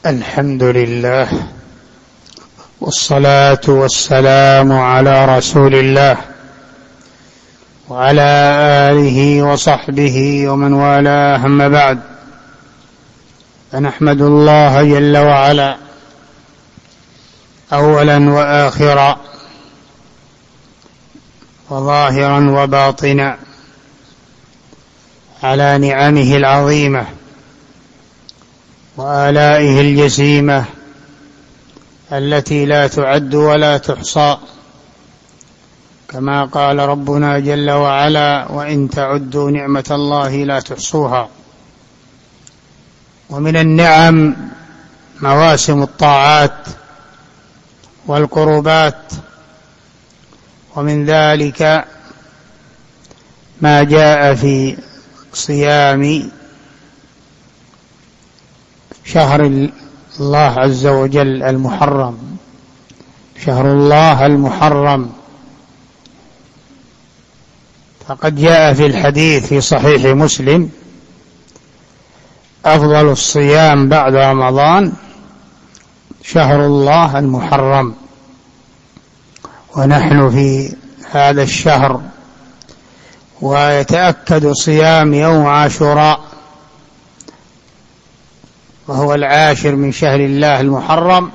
الحمد لله والصلاة والسلام على رسول الله وعلى آله وصحبه ومن والاه، أما بعد، فنحمد الله جل وعلا أولا وآخرا وظاهرا وباطنا على نعمه العظيمة وآلائه الجسيمة التي لا تعد ولا تحصى، كما قال ربنا جل وعلا: وإن تعدوا نعمة الله لا تحصوها. ومن النعم مواسم الطاعات والقربات، ومن ذلك ما جاء في صيام شهر الله عز وجل المحرم، شهر الله المحرم. فقد جاء في الحديث في صحيح مسلم: أفضل الصيام بعد رمضان شهر الله المحرم. ونحن في هذا الشهر، ويتأكد صيام يوم عاشوراء وهو 10 من شهر الله المحرم،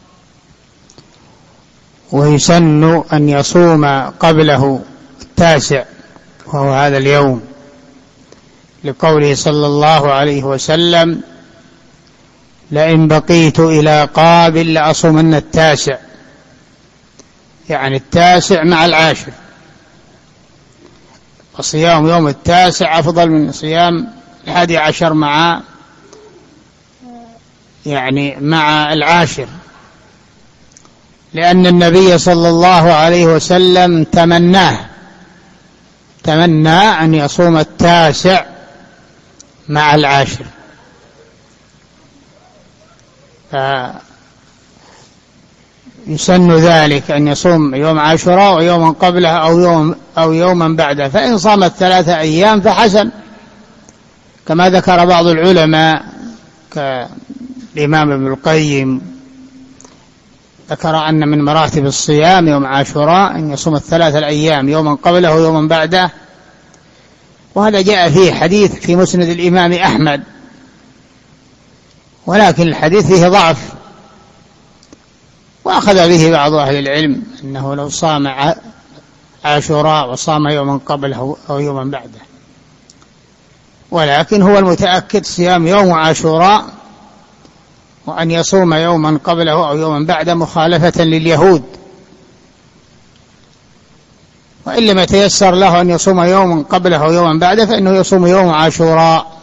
ويسن أن يصوم قبله 9 وهو هذا اليوم، لقوله صلى الله عليه وسلم: لئن بقيت إلى قابل لأصومن 9، يعني 9 مع 10. وصيام يوم 9 أفضل من صيام 11 مع 10، لأن النبي صلى الله عليه وسلم تمنى أن يصوم 9 مع 10. فيسن ذلك أن يصوم يوم عاشوراء ويوما قبله أو يوما بعده، فإن صام 3 أيام فحسن، كما ذكر بعض العلماء كالإمام ابن القيم، ذكر أن من مراتب الصيام يوم عاشوراء أن يصوم 3 الأيام يوما قبله ويوما بعده. وهذا جاء فيه حديث في مسند الإمام أحمد، ولكن الحديث فيه ضعف، وأخذ به بعض أهل العلم أنه لو صام عاشوراء وصام يوما قبله أو يوما بعده، ولكن هو المتأكد صيام يوم عاشوراء، وأن يصوم يوما قبله أو يوما بعده مخالفة لليهود. وإن لم يتيسر له أن يصوم يوما قبله أو يوما بعده فإنه يصوم يوم عاشوراء.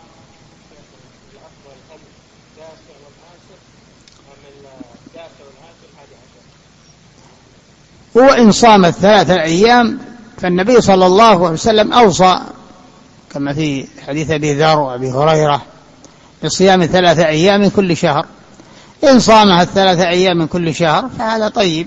وإن صام 3 أيام فالنبي صلى الله عليه وسلم أوصى، كما في حديث أبي ذر وأبي هريرة، بصيام 3 أيام من كل شهر. إن صامها 3 أيام من كل شهر فهذا طيب.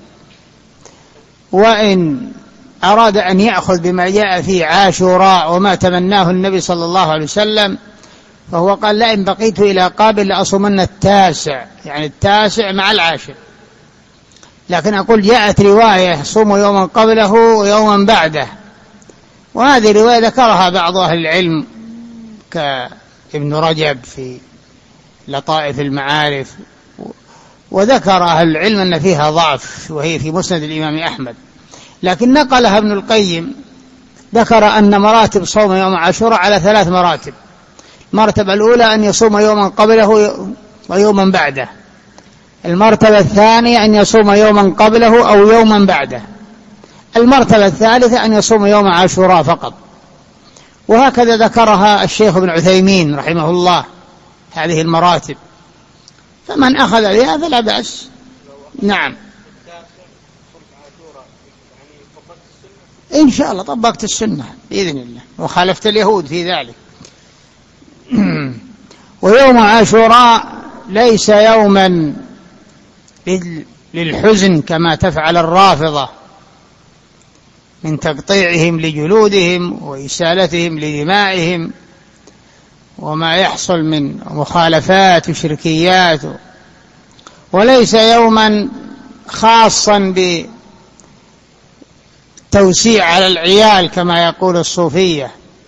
وإن أراد أن يأخذ بما جاء في عاشوراء وما تمناه النبي صلى الله عليه وسلم، فهو قال: لئن بقيت إلى قابل لأصومن 9، يعني 9 مع 10. لكن أقول جاءت رواية: صوموا يوما قبله ويوما بعده، وهذه رواية ذكرها بعض أهل العلم كابن رجب في لطائف المعارف، وذكر أهل العلم أن فيها ضعف، وهي في مسند الإمام أحمد. لكن نقلها ابن القيم، ذكر أن مراتب صوم يوم عاشوراء على 3 مراتب. المرتبة الأولى أن يصوم يوما قبله ويوما بعده. المرتبة الثانية أن يصوم يوما قبله أو يوما بعده. المرتبة الثالثة أن يصوم يوم عاشوراء فقط. وهكذا ذكرها الشيخ ابن عثيمين رحمه الله، هذه المراتب، فمن أخذ بها فلا بأس. نعم، إن شاء الله طبقت السنة بإذن الله، وخالفت اليهود في ذلك. ويوم عاشوراء ليس يوما للحزن كما تفعل الرافضة من تقطيعهم لجلودهم وإسالتهم لدمائهم وما يحصل من مخالفات وشركيات وليس يوما خاصا بتوسيع على العيال كما يقول الصوفية،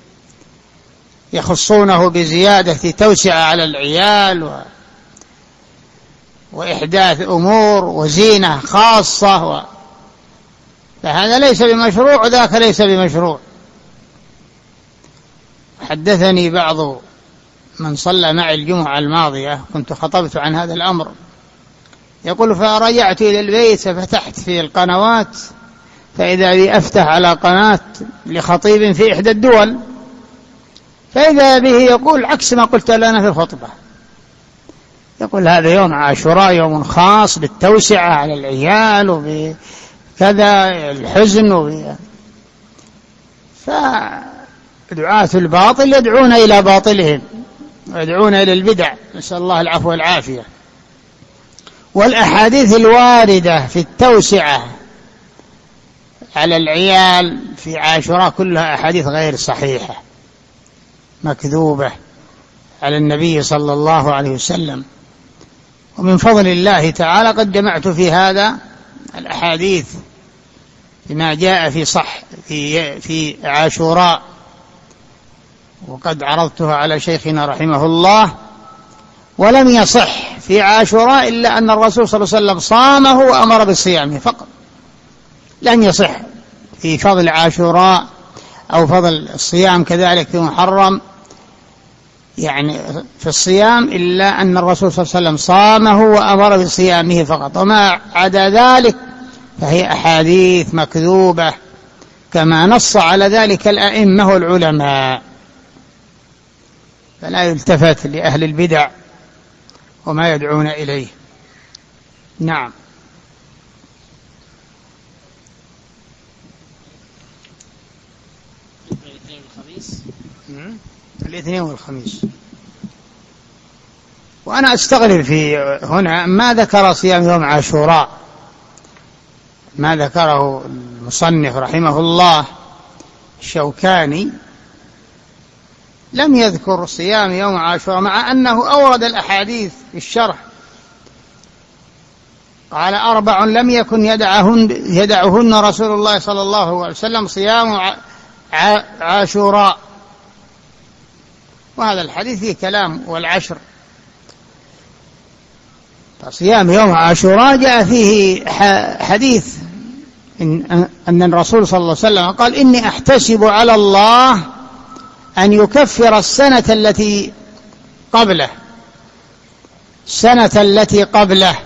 يخصونه بزيادة توسعة على العيال وإحداث أمور وزينة خاصة فهذا ليس بمشروع وذاك ليس بمشروع. حدثني بعض من صلى معي الجمعة الماضية، كنت خطبت عن هذا الأمر، يقول فرجعت إلى البيت ففتحت في القنوات فإذا بي أفتح على قناة لخطيب في إحدى الدول، فإذا به يقول عكس ما قلت لنا في الخطبة، يقول هذا يوم عاشوراء يوم خاص بالتوسعة على العيال وبكذا الحزن فدعاة الباطل يدعون إلى باطلهم ويدعون إلى البدع، نسأل الله العفو والعافية. والأحاديث الواردة في التوسعة على العيال في عاشوراء كلها أحاديث غير صحيحة مكذوبة على النبي صلى الله عليه وسلم. ومن فضل الله تعالى قد جمعت في هذا الأحاديث بما جاء في عاشوراء، وقد عرضتها على شيخنا رحمه الله، ولم يصح في عاشوراء إلا أن الرسول صلى الله عليه وسلم صامه وأمر بالصيامه فقط، لم يصح في فضل عاشوراء أو فضل الصيام كذلك في محرم يعني في الصيام إلا أن الرسول صلى الله عليه وسلم صامه وأمر بصيامه فقط، وما عدا ذلك فهي أحاديث مكذوبة كما نص على ذلك الأئمة والعلماء، فلا يلتفت لأهل البدع وما يدعون إليه. نعم. الاثنين والخميس. وأنا أستغرب في هنا ما ذكر صيام يوم عاشوراء، ما ذكره المصنف رحمه الله الشوكاني، لم يذكر صيام يوم عاشوراء مع أنه أورد الأحاديث في الشرح، قال 4 لم يكن يدعهن رسول الله صلى الله عليه وسلم صيام عاشوراء، وهذا الحديث فيه كلام والعشر. فصيام يوم عاشوراء جاء فيه حديث أن الرسول صلى الله عليه وسلم قال إني أحتسب على الله أن يكفر السنة التي قبله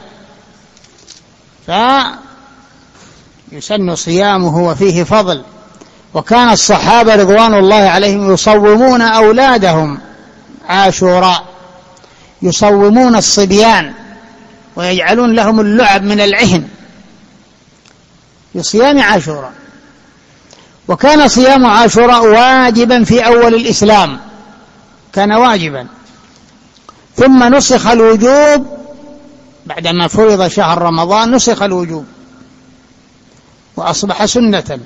فيسن صيامه وفيه فضل. وكان الصحابة رضوان الله عليهم يصومون أولادهم عاشوراء، يصومون الصبيان ويجعلون لهم اللعب من العهن بصيام عاشوراء. وكان صيام عاشوراء واجبا في أول الإسلام، كان واجبا، ثم نسخ الوجوب بعدما فرض شهر رمضان، نسخ الوجوب وأصبح سنة.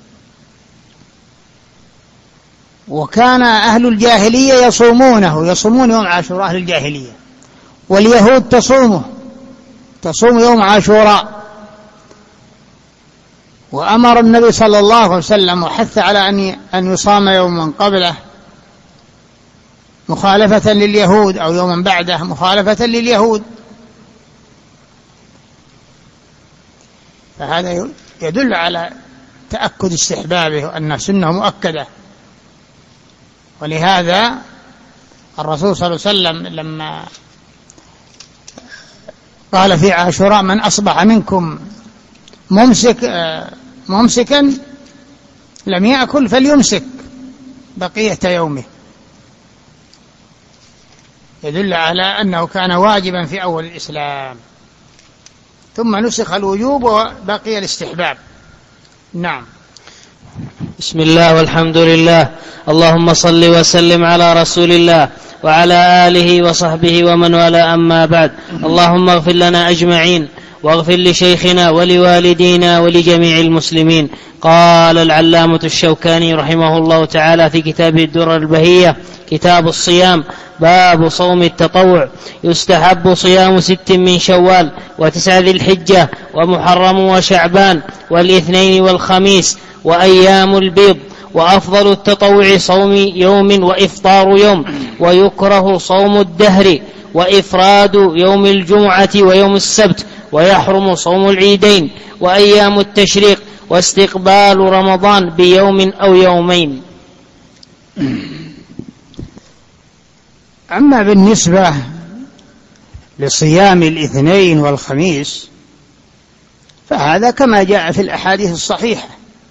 وكان أهل الجاهلية يصومون يوم عاشوراء أهل الجاهلية، واليهود تصوم يوم عاشوراء. وأمر النبي صلى الله عليه وسلم وحث على أن يصام يوما قبله مخالفة لليهود أو يوما بعده مخالفة لليهود، فهذا يدل على تأكد استحبابه وأنه سنة مؤكدة. ولهذا الرسول صلى الله عليه وسلم لما قال في عاشوراء من أصبح منكم ممسكا لم يأكل فليمسك بقية يومه، يدل على أنه كان واجبا في أول الإسلام، ثم نسخ الوجوب وبقي الاستحباب. نعم. بسم الله والحمد لله، اللهم صل وسلم على رسول الله وعلى آله وصحبه ومن والاه، أما بعد. اللهم اغفر لنا أجمعين واغفر لشيخنا ولوالدينا ولجميع المسلمين. قال العلامة الشوكاني رحمه الله تعالى في كتابه الدرر البهية كتاب الصيام: باب صوم التطوع. يستحب صيام 6 من شوال و9 ذي الحجة ومحرم وشعبان والاثنين والخميس وأيام البيض. وأفضل التطوع صوم يوم وإفطار يوم، ويكره صوم الدهر وإفراد يوم الجمعة ويوم السبت، ويحرم صوم العيدين وأيام التشريق واستقبال رمضان بيوم أو يومين. أما بالنسبة لصيام الاثنين والخميس فهذا كما جاء في الأحاديث الصحيحة،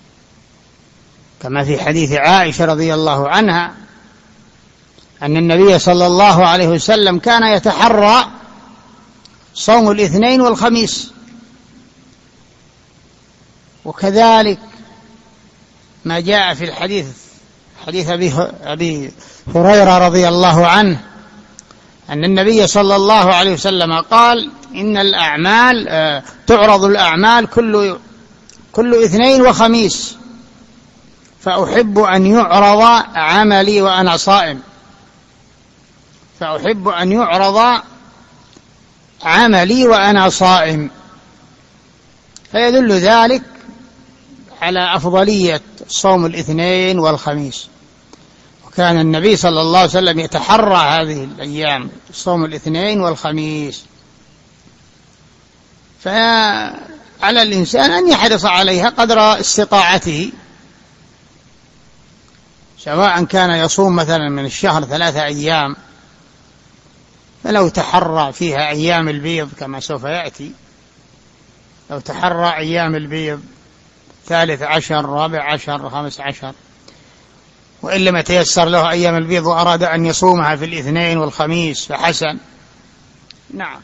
كما في حديث عائشة رضي الله عنها أن النبي صلى الله عليه وسلم كان يتحرى صوم الاثنين والخميس. وكذلك ما جاء في حديث أبي هريرة رضي الله عنه أن النبي صلى الله عليه وسلم قال: إن الأعمال تعرض الأعمال كل اثنين وخميس، فأحب أن يعرض عملي وأنا صائم. فأحب أن يعرض عملي وأنا صائم. فيدل ذلك على أفضلية صوم الاثنين والخميس. وكان النبي صلى الله عليه وسلم يتحرى هذه الأيام صوم الاثنين والخميس، فعلى الإنسان أن يحرص عليها قدر استطاعته، سواء كان يصوم مثلا من الشهر 3 أيام فلو تحرى فيها أيام البيض كما سوف يأتي، لو تحرى أيام البيض 13 14 15، وإن لم يتيسر له أيام البيض وأراد أن يصومها في الاثنين والخميس فحسن. نعم.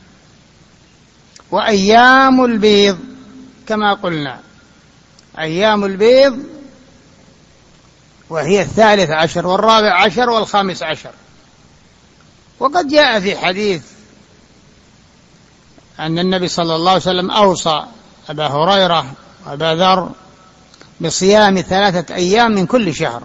وأيام البيض كما قلنا أيام البيض وهي 13 و14 و15. وقد جاء في حديث أن النبي صلى الله عليه وسلم أوصى أبا هريرة وأبا ذر بصيام 3 أيام من كل شهر،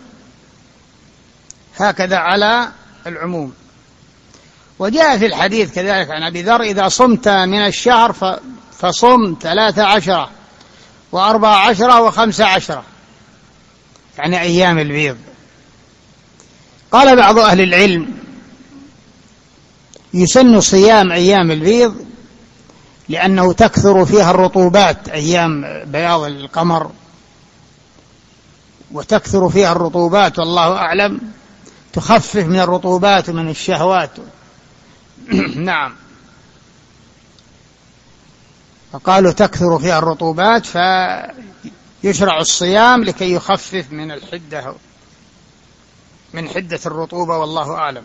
هكذا على العموم. وجاء في الحديث كذلك عن أبي ذر: إذا صمت من الشهر فصم 13 و14 و15، يعني أيام البيض. قال بعض أهل العلم: يسن صيام أيام البيض لأنه تكثر فيها الرطوبات، أيام بياض القمر وتكثر فيها الرطوبات، والله أعلم تخفف من الرطوبات ومن الشهوات. نعم. فقالوا تكثر فيها الرطوبات فيشرع الصيام لكي يخفف من حدة الرطوبة، والله أعلم.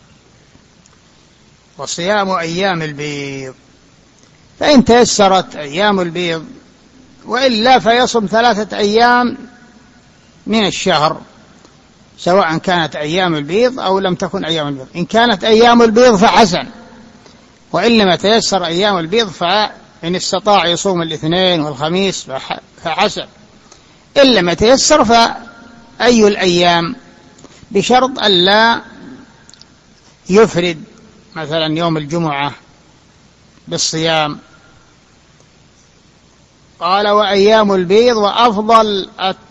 وصيام أيام البيض، فإن تيسرت أيام البيض، وإلا فيصم 3 أيام من الشهر، سواء كانت أيام البيض أو لم تكن أيام البيض. إن كانت أيام البيض فحسن، وإن لم يتيسر أيام البيض فإن استطاع يصوم الاثنين والخميس فحسن. إن لم يتيسر فأي الأيام، بشرط ألا يفرد مثلا يوم الجمعة بالصيام. قال: وأيام البيض. وأفضل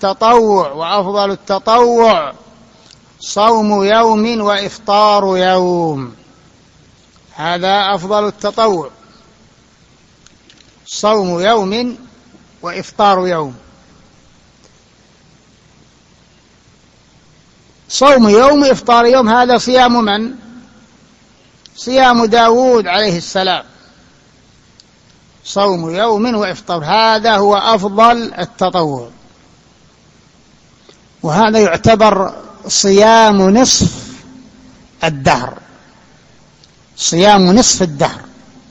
التطوع صوم يوم وإفطار يوم. هذا أفضل التطوع، صوم يوم وإفطار يوم. صوم يوم وإفطار يوم هذا صيام من؟ صيام داود عليه السلام، صوم يوم وإفطار، هذا هو أفضل التطوع. وهذا يعتبر صيام نصف الدهر، صيام نصف الدهر.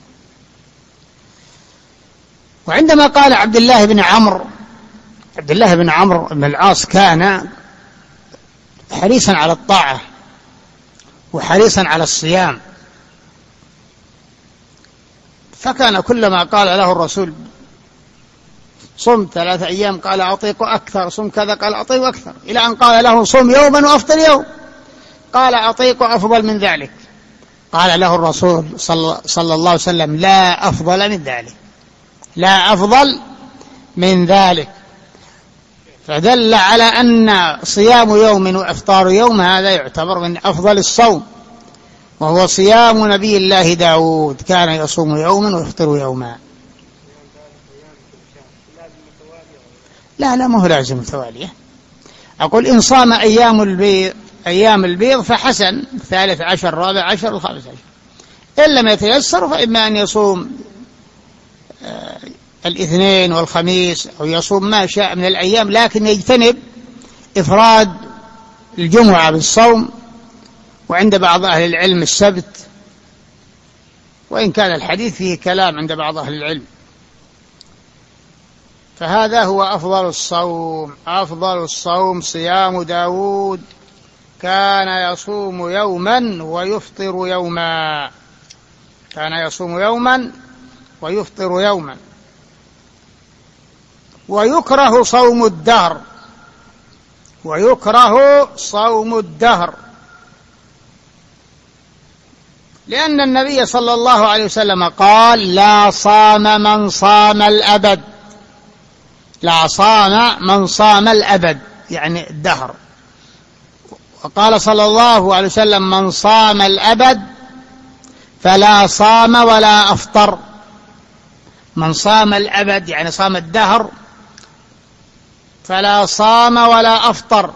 وعندما قال عبد الله بن عمرو بن العاص كان حريصا على الطاعة وحريصا على الصيام، فكان كلما قال له الرسول صم 3 أيام قال أطيق أكثر، صم كذا قال أطيق أكثر، إلى أن قال له صم يوما وأفطر يوم قال أطيق أفضل من ذلك. قال له الرسول صلى الله عليه وسلم لا أفضل من ذلك، لا أفضل من ذلك. فدل على أن صيام يوم وإفطار يوم هذا يعتبر من أفضل الصوم، وهو صيام نبي الله داود، كان يصوم يوما ويفطر يوما. لا ما هو لازم متوالية. أقول إن صام أيام البيض فحسن، 13 14 15. إن لم يتيسر فإما أن يصوم الاثنين والخميس، أو يصوم ما شاء من الأيام، لكن يجتنب إفراد الجمعة بالصوم، وعند بعض أهل العلم السبت، وإن كان الحديث فيه كلام عند بعض أهل العلم. فهذا هو أفضل الصوم. أفضل الصوم صيام داود، كان يصوم يوما ويفطر يوما، كان يصوم يوما ويفطر يوما. ويكره صوم الدهر، ويكره صوم الدهر، لأن النبي صلى الله عليه وسلم قال لا صام من صام الأبد، لا صام من صام الأبد يعني الدهر. وقال صلى الله عليه وسلم من صام الأبد فلا صام ولا أفطر. من صام الأبد يعني صام الدهر فلا صام ولا أفطر.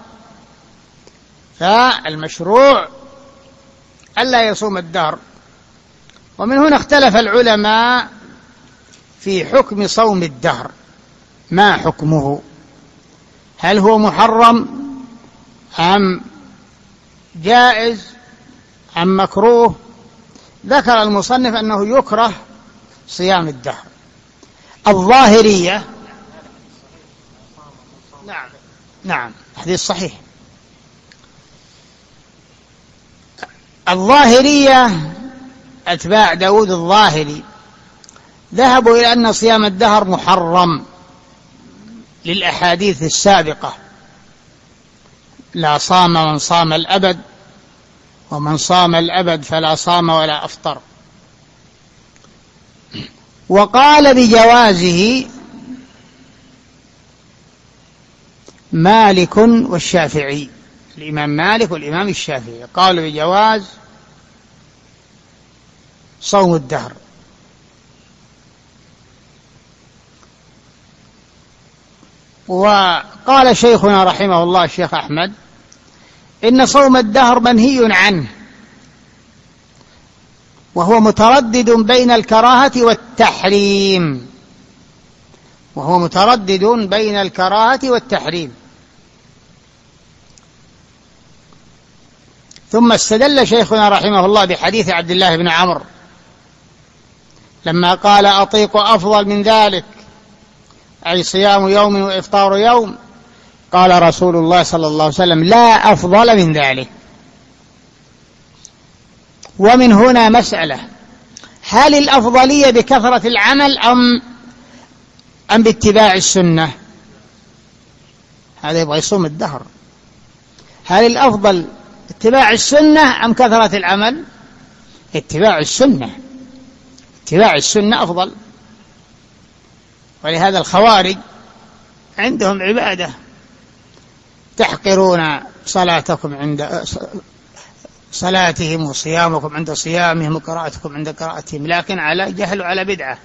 فالمشروع ألا يصوم الدهر. ومن هنا اختلف العلماء في حكم صوم الدهر، ما حكمه؟ هل هو محرم أم جائز أم مكروه؟ ذكر المصنف أنه يكره صيام الدهر. الظاهرية، نعم حديث صحيح. الظاهرية أتباع داود الظاهري ذهبوا إلى أن صيام الدهر محرم للأحاديث السابقة، لا صام من صام الأبد، ومن صام الأبد فلا صام ولا أفطر. وقال بجوازه مالك والشافعي، الإمام مالك والإمام الشافعي قالوا بجواز صوم الدهر. وقال شيخنا رحمه الله الشيخ أحمد إن صوم الدهر منهي عنه، وهو متردد بين الكراهة والتحريم، وهو متردد بين الكراهة والتحريم. ثم استدل شيخنا رحمه الله بحديث عبد الله بن عمرو لما قال أطيق أفضل من ذلك، أي صيام يوم وإفطار يوم، قال رسول الله صلى الله عليه وسلم لا أفضل من ذلك. ومن هنا مسألة، هل الأفضلية بكثرة العمل أم باتباع السنة؟ هذا يبغى يصوم الدهر. هل الأفضل اتباع السنة أم كثرة العمل؟ اتباع السنة، اتباع السنة أفضل. ولهذا الخوارج عندهم عبادة، تحقرون صلاتكم عند صلاتهم وصيامكم عند صيامهم وقراءتكم عند قراءتهم، لكن على جهل وعلى بدعة.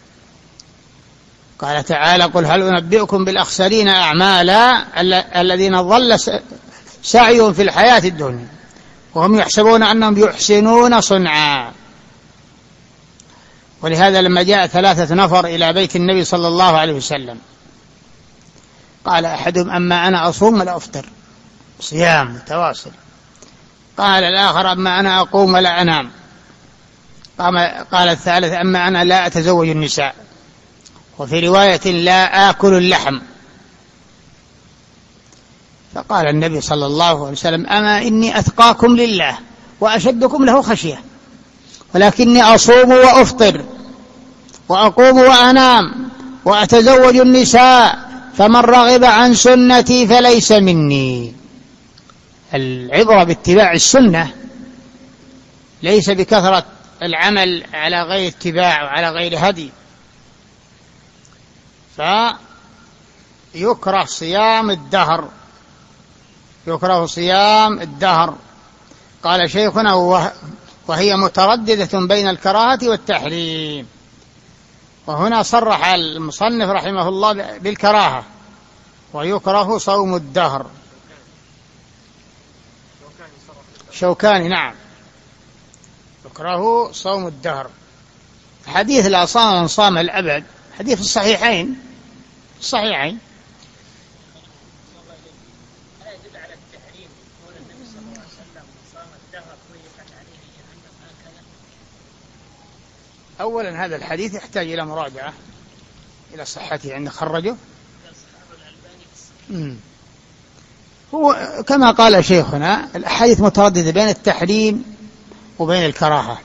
قال تعالى قل هل أنبئكم بالأخسرين أعمالا الذين ضل سعيهم في الحياة الدنيا وهم يحسبون أنهم يحسنون صنعا. ولهذا لما جاء 3 نفر إلى بيت النبي صلى الله عليه وسلم قال أحدهم أما أنا أصوم ولا أفطر، صيام متواصل. قال الآخر أما أنا أقوم ولا أنام. قال الثالث أما أنا لا أتزوج النساء، وفي رواية لا آكل اللحم. فقال النبي صلى الله عليه وسلم أما إني أتقاكم لله وأشدكم له خشية، ولكني أصوم وأفطر. وأقوم وأنام وأتزوج النساء، فمن رغب عن سنتي فليس مني. العبرة باتباع السنة، ليس بكثرة العمل على غير اتباع وعلى غير هدي. فيكره صيام الدهر، يكره صيام الدهر. قال شيخنا وهي مترددة بين الكراهة والتحريم، وهنا صرح المصنف رحمه الله بالكراهة، ويكره صوم الدهر. شوكاني نعم، يكره صوم الدهر. حديث لا صام من صام الأبد، حديث الصحيحين الصحيحين. أولا هذا الحديث يحتاج إلى مراجعة إلى صحته عند خرجه. هو كما قال شيخنا الأحاديث مترددة بين التحريم وبين الكراهة.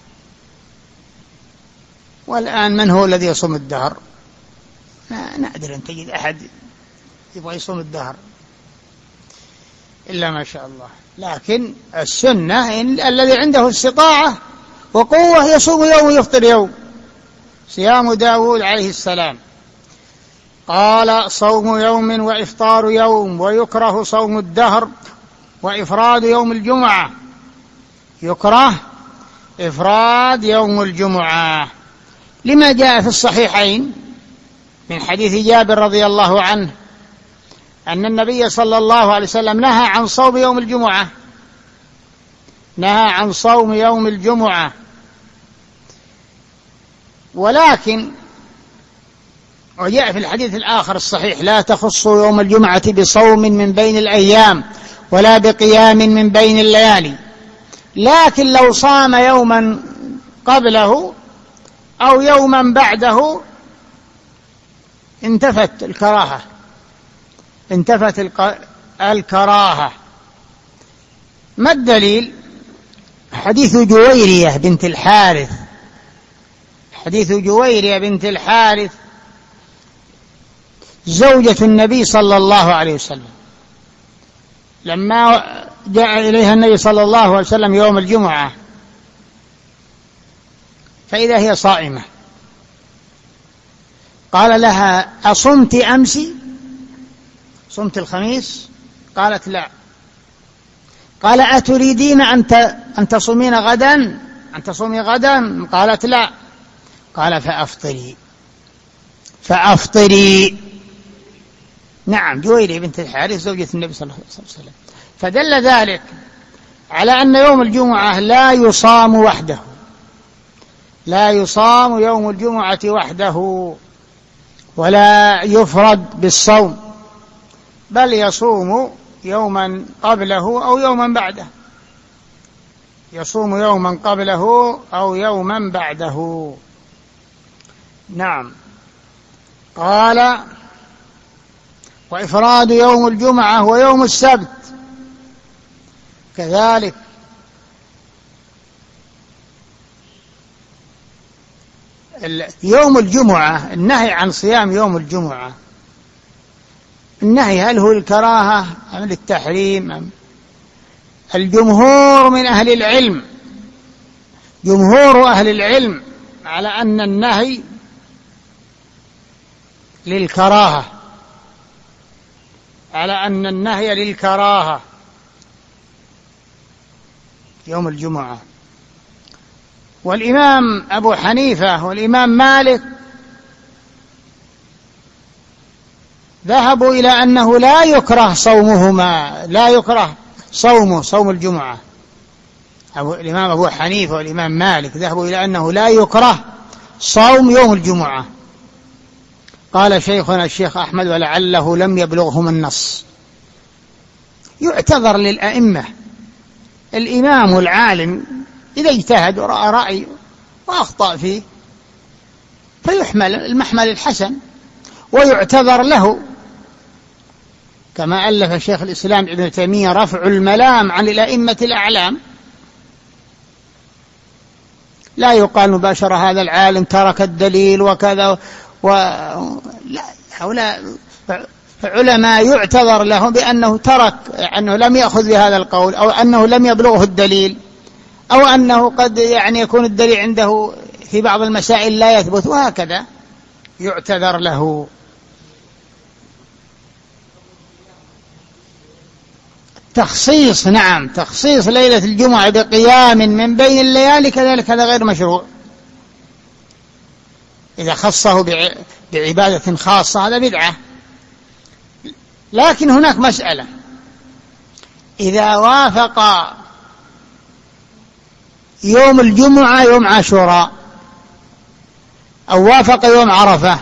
والآن من هو الذي يصوم الدهر؟ نادر أن تجد أحد يبغى يصوم الدهر إلا ما شاء الله. لكن السنة الذي عنده استطاعة وقوة يصوم يوم ويفطر يوم، صيام داود عليه السلام. قال صوم يوم وإفطار يوم، ويكره صوم الدهر وإفراد يوم الجمعة. يكره إفراد يوم الجمعة لما جاء في الصحيحين من حديث جابر رضي الله عنه أن النبي صلى الله عليه وسلم نهى عن صوم يوم الجمعة، نهى عن صوم يوم الجمعة. ولكن وجاء في الحديث الآخر الصحيح لا تخصوا يوم الجمعة بصوم من بين الأيام ولا بقيام من بين الليالي، لكن لو صام يوما قبله أو يوما بعده انتفت الكراهة، انتفت الكراهة. ما الدليل؟ حديث جويرية بنت الحارث، حديث جويرية بنت الحارث زوجة النبي صلى الله عليه وسلم، لما جاء إليها النبي صلى الله عليه وسلم يوم الجمعة فإذا هي صائمة، قال لها أصمت أمس؟ صمت الخميس؟ قالت لا. قال أتريدين أن تصومين غدا؟ أن تصومي غدا؟ قالت لا. قال فأفطري، فأفطري. نعم، جويرية بنت الحارث زوجة النبي صلى الله عليه وسلم. فدل ذلك على أن يوم الجمعة لا يصام وحده، لا يصام يوم الجمعة وحده ولا يفرد بالصوم، بل يصوم يوما قبله أو يوما بعده، يصوم يوما قبله أو يوما بعده. نعم. قال وإفراد يوم الجمعة ويوم السبت كذلك. يوم الجمعة النهي عن صيام يوم الجمعة، النهي هل هو الكراهة أم للتحريم؟ الجمهور من أهل العلم، جمهور أهل العلم على أن النهي للكراهة، على أن النهي للكراهة يوم الجمعة. والإمام أبو حنيفة والإمام مالك ذهبوا إلى أنه لا يكره صومهما، لا يكره صوم الجمعة. الإمام أبو حنيفة والإمام مالك ذهبوا إلى أنه لا يكره صوم يوم الجمعة. قال شيخنا الشيخ أحمد ولعله لم يبلغهم النص. يعتذر للأئمة، الإمام العالم إذا اجتهد ورأى رأي وأخطأ فيه فيحمل المحمل الحسن ويعتذر له، كما ألف شيخ الإسلام ابن تيمية رفع الملام عن الأئمة الأعلام. لا يقال مباشرة هذا العالم ترك الدليل وكذا لا، هؤلاء علماء يعتذر لهم بأنه ترك، أنه لم يأخذ بهذا القول، أو أنه لم يبلغه الدليل، أو أنه قد يكون الدليل عنده في بعض المسائل لا يثبت، وهكذا يعتذر له. تخصيص، نعم، تخصيص ليلة الجمعة بقيام من بين الليالي كذلك هذا غير مشروع. إذا خصه بعبادة خاصة هذا بدعة. لكن هناك مسألة، إذا وافق يوم الجمعة يوم عاشوراء، أو وافق يوم عرفة،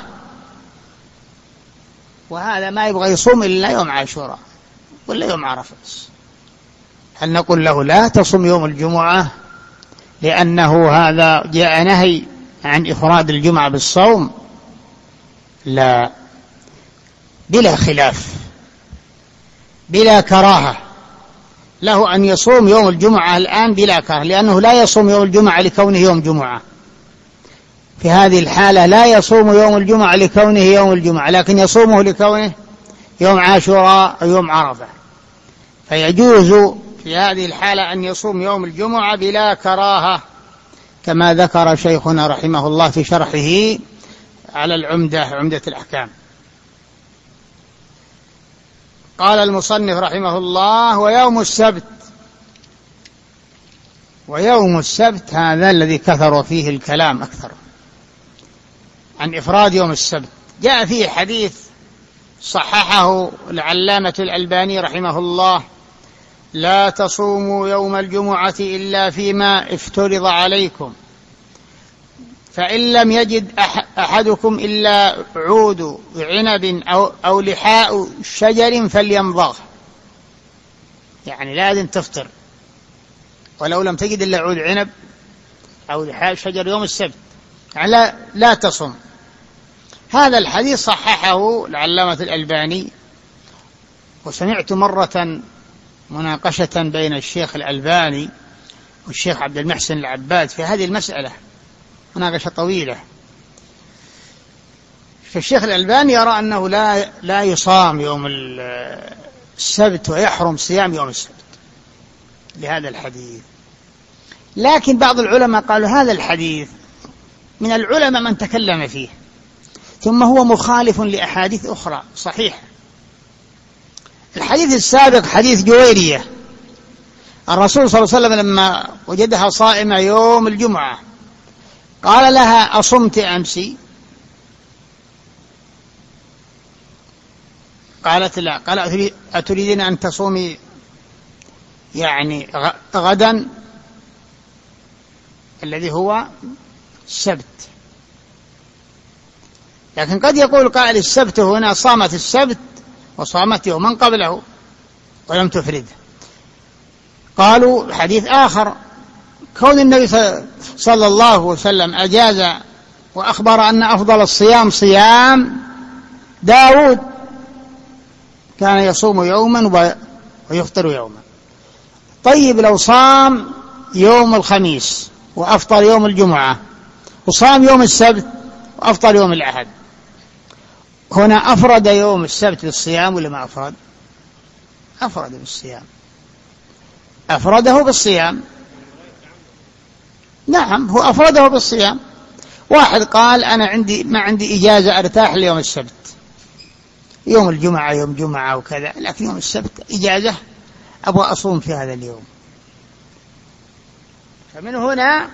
وهذا ما يبغى يصوم إلا يوم عاشوراء ولا يوم عرفة، هل نقول له لا تصم يوم الجمعة لأنه هذا جاء نهي عن إفراد الجمعة بالصوم؟ لا، بلا خلاف، بلا كراهة له أن يصوم يوم الجمعة الآن بلا كراهة، لأنه لا يصوم يوم الجمعة لكونه يوم جمعة. في هذه الحالة لا يصوم يوم الجمعة لكونه يوم الجمعة، لكن يصومه لكونه يوم عاشوراء أو يوم عرفة، فيجوز في هذه الحالة أن يصوم يوم الجمعة بلا كراهة، كما ذكر شيخنا رحمه الله في شرحه على عمدة الأحكام. قال المصنف رحمه الله: ويوم السبت هذا الذي كثر فيه الكلام أكثر عن إفراد يوم السبت. جاء فيه حديث صححه العلامة الألباني رحمه الله: لا تصوموا يوم الجمعة إلا فيما افترض عليكم، فإن لم يجد أحدكم إلا عود عنب أو لحاء شجر فليمضغه. يعني لازم تفطر ولو لم تجد إلا عود عنب أو لحاء شجر يوم السبت، يعني لا تصم. هذا الحديث صححه العلامة الألباني. وسمعت مرة مناقشة بين الشيخ الألباني والشيخ عبد المحسن العباد في هذه المسألة، مناقشة طويلة. فالشيخ الألباني يرى أنه لا يصام يوم السبت ويحرم صيام يوم السبت لهذا الحديث. لكن بعض العلماء قالوا هذا الحديث من العلماء من تكلم فيه، ثم هو مخالف لأحاديث أخرى صحيحة. الحديث السابق حديث جويرية، الرسول صلى الله عليه وسلم لما وجدها صائمة يوم الجمعة قال لها: أصمت أمس؟ قالت: لا. قال: أتريدين أن تصومي يعني غدا الذي هو السبت؟ لكن قد يقول قائل: السبت هنا صامت السبت وصامت يوما قبله ولم تفرده. قالوا حديث آخر: كون النبي صلى الله عليه وسلم أجاز وأخبر أن أفضل الصيام صيام داود، كان يصوم يوما ويفطر يوما. طيب لو صام يوم الخميس وأفطر يوم الجمعة، وصام يوم السبت وأفطر يوم الأحد، هنا أفرد يوم السبت بالصيام ولا ما أفرد؟ أفرد بالصيام، أفرده بالصيام. نعم، هو أفرده بالصيام. واحد قال: أنا ما عندي إجازة أرتاح ليوم السبت، يوم الجمعة يوم جمعة وكذا، لكن يوم السبت إجازة أبغى أصوم في هذا اليوم. فمن هنا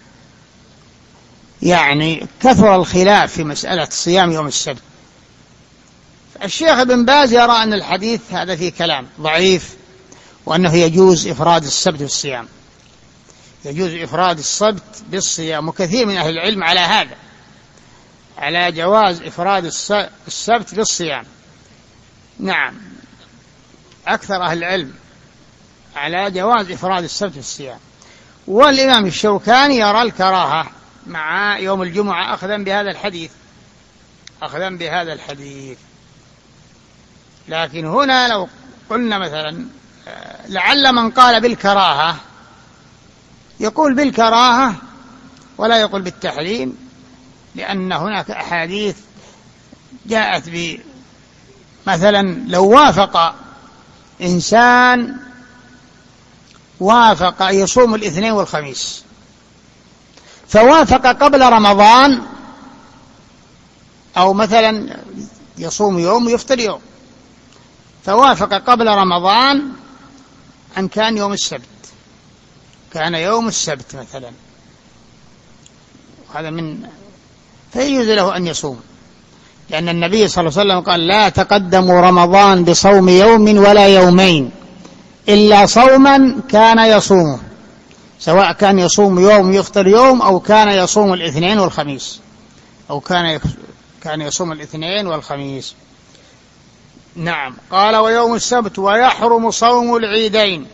يعني كثر الخلاف في مسألة صيام يوم السبت. الشيخ ابن باز يرى أن الحديث هذا فيه كلام ضعيف، وأنه يجوز إفراد السبت بالصيام، يجوز إفراد السبت بالصيام، وكثير من أهل العلم على هذا، على جواز إفراد السبت بالصيام. نعم، أكثر أهل العلم على جواز إفراد السبت بالصيام. والإمام الشوكاني يرى الكراهة مع يوم الجمعة أخذا بهذا الحديث. لكن هنا لو قلنا مثلا لعل من قال بالكراهة يقول بالكراهة ولا يقول بالتحريم، لأن هناك أحاديث جاءت مثلا لو وافق إنسان يصوم الاثنين والخميس، فوافق قبل رمضان، أو مثلا يصوم يوم ويفطر يوم، فوافق قبل رمضان أن كان يوم السبت، كان يوم السبت مثلا، هذا فيجوز له أن يصوم، لأن النبي صلى الله عليه وسلم قال: لا تقدموا رمضان بصوم يوم ولا يومين إلا صوما كان يصومه، سواء كان يصوم يوم يفطر يوم، أو كان يصوم الاثنين والخميس، أو كان يصوم الاثنين والخميس. نعم. قال: ويوم السبت ويحرم صوم العيدين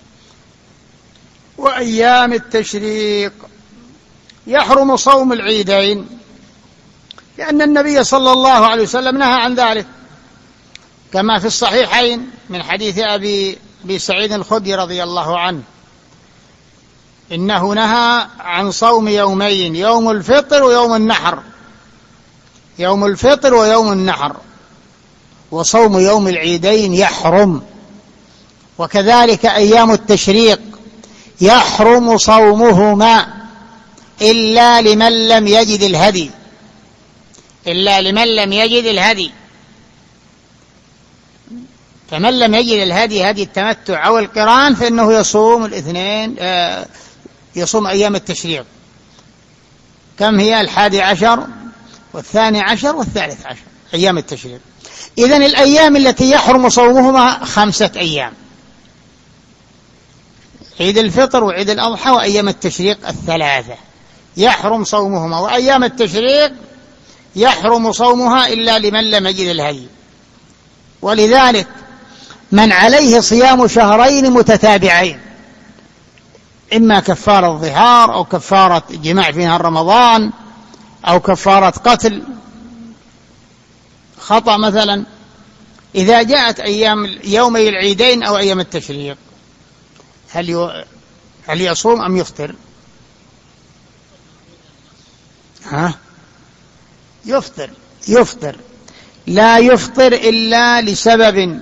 وأيام التشريق. يحرم صوم العيدين لأن النبي صلى الله عليه وسلم نهى عن ذلك، كما في الصحيحين من حديث أبي سعيد الخدري رضي الله عنه: إنه نهى عن صوم يومين، يوم الفطر ويوم النحر، يوم الفطر ويوم النحر، وصوم يوم العيدين يحرم. وكذلك أيام التشريق يحرم صومهما إلا لمن لم يجد الهدي، إلا لمن لم يجد الهدي. فمن لم يجد الهدي، هدي التمتع أو القران، فإنه يصوم الاثنين، يصوم أيام التشريق. كم هي؟ 11 و12 و13 أيام التشريق. إذن الأيام التي يحرم صومهما 5 أيام: عيد الفطر وعيد الأضحى وأيام التشريق 3 يحرم صومهما، وأيام التشريق يحرم صومها إلا لمن لم يجد الهدي. ولذلك من عليه صيام شهرين متتابعين، إما كفارة ظهار أو كفارة جماع في نهار رمضان أو كفارة قتل خطأ مثلا، إذا جاءت أيام يومي العيدين أو أيام التشريق، هل يصوم أم يفطر؟ يفطر. لا يفطر إلا لسبب: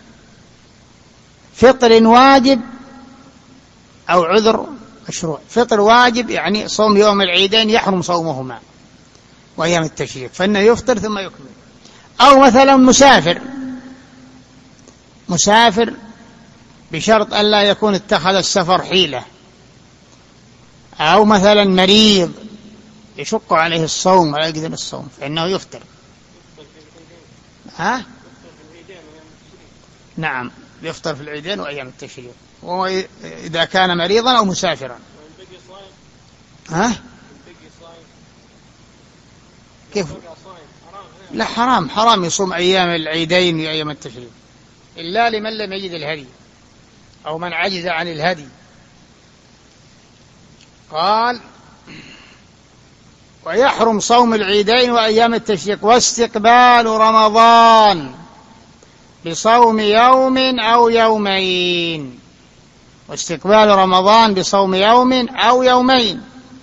فطر واجب أو عذر مشروع. فطر واجب يعني صوم يوم العيدين يحرم صومهما وأيام التشريق، فإنه يفطر ثم يكمل. أو مثلا مسافر بشرط أن لا يكون اتخذ السفر حيلة، أو مثلا مريض يشق عليه الصوم ولا يقدر الصوم، فإنه يفطر. نعم، يفطر في العيدين وأيام التشريق، وإذا كان مريضا أو مسافرا. كيف؟ لا، حرام يصوم أيام العيدين وأيام التشريق إلا لمن لم يجد الهدي أو من عجز عن الهدي. قال: ويحرم صوم العيدين وأيام التشريق واستقبال رمضان بصوم يوم أو يومين. واستقبال رمضان بصوم يوم أو يومين.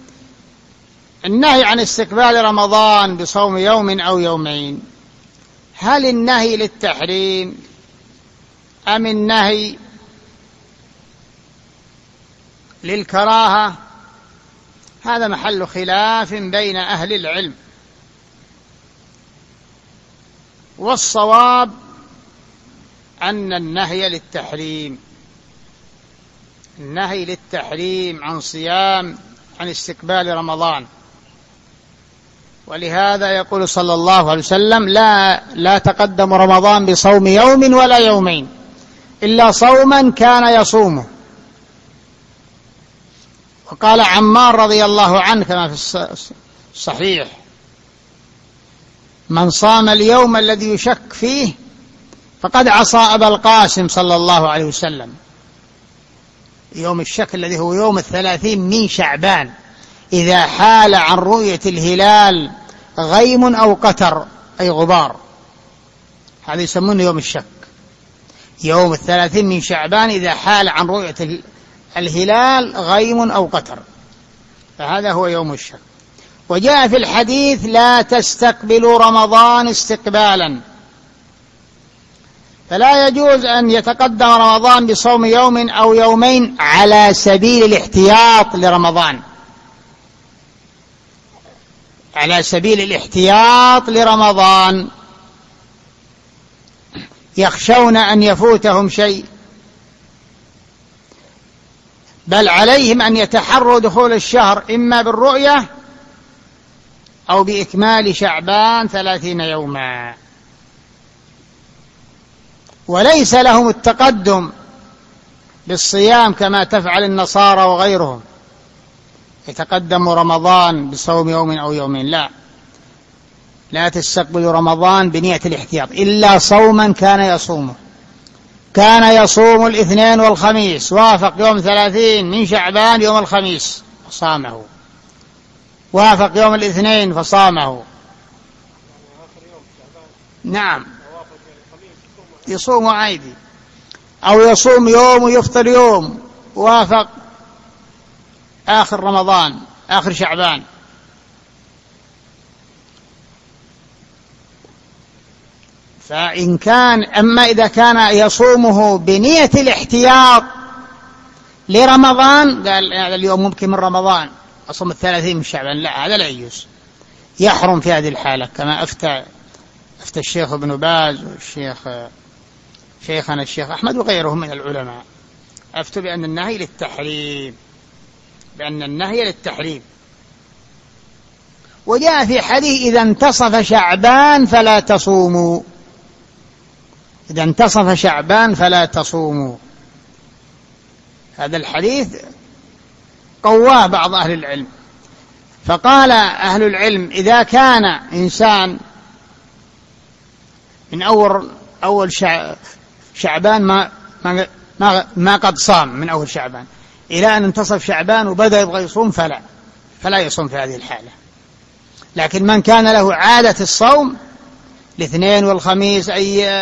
النهي عن استقبال رمضان بصوم يوم أو يومين، هل النهي للتحريم أم النهي للكراهة؟ هذا محل خلاف بين أهل العلم، والصواب أن النهي للتحريم، النهي للتحريم عن استقبال رمضان. ولهذا يقول صلى الله عليه وسلم: لا تقدم رمضان بصوم يوم ولا يومين إلا صوما كان يصومه. وقال عمار رضي الله عنه كما في الصحيح: من صام اليوم الذي يشك فيه فقد عصى أبا القاسم صلى الله عليه وسلم. يوم الشك الذي هو يوم 30 من شعبان، إذا حال عن رؤية الهلال غيم أو قتر أي غبار، هذا يسمونه يوم الشك. يوم 30 من شعبان إذا حال عن رؤية الهلال غيم أو قتر فهذا هو يوم الشك. وجاء في الحديث لا تستقبلوا رمضان استقبالا، فلا يجوز أن يتقدم رمضان بصوم يوم أو يومين على سبيل الاحتياط لرمضان، على سبيل الاحتياط لرمضان، يخشون أن يفوتهم شيء، بل عليهم أن يتحروا دخول الشهر إما بالرؤية أو بإكمال شعبان 30 يوما، وليس لهم التقدم بالصيام كما تفعل النصارى وغيرهم، يتقدم رمضان بصوم يوم أو يومين. لا تستقبل رمضان بنية الاحتياط إلا صوما كان يصومه. كان يصوم الاثنين والخميس، وافق يوم 30 من شعبان يوم الخميس فصامه، وافق يوم الاثنين فصامه. نعم، يصوم عادي، أو يصوم يوم ويفطر يوم، وافق آخر رمضان آخر شعبان. فإن كان أما إذا كان يصومه بنية الاحتياط لرمضان، قال هذا اليوم ممكن من رمضان أصوم 30 من شعبان، لا، هذا لا يجوز، يحرم في هذه الحالة، كما أفتى الشيخ ابن باز شيخنا الشيخ أحمد وغيرهم من العلماء، أفتوا بأن النهي للتحريم، وجاء في حديث إذا انتصف شعبان فلا تصوموا، إذا انتصف شعبان فلا تصوموا. هذا الحديث قواه بعض أهل العلم، فقال أهل العلم إذا كان إنسان من أول شعبان ما قد صام من أول شعبان إلى أن انتصف شعبان وبدأ يبغى يصوم فلا يصوم في هذه الحالة. لكن من كان له عادة الصوم الاثنين والخميس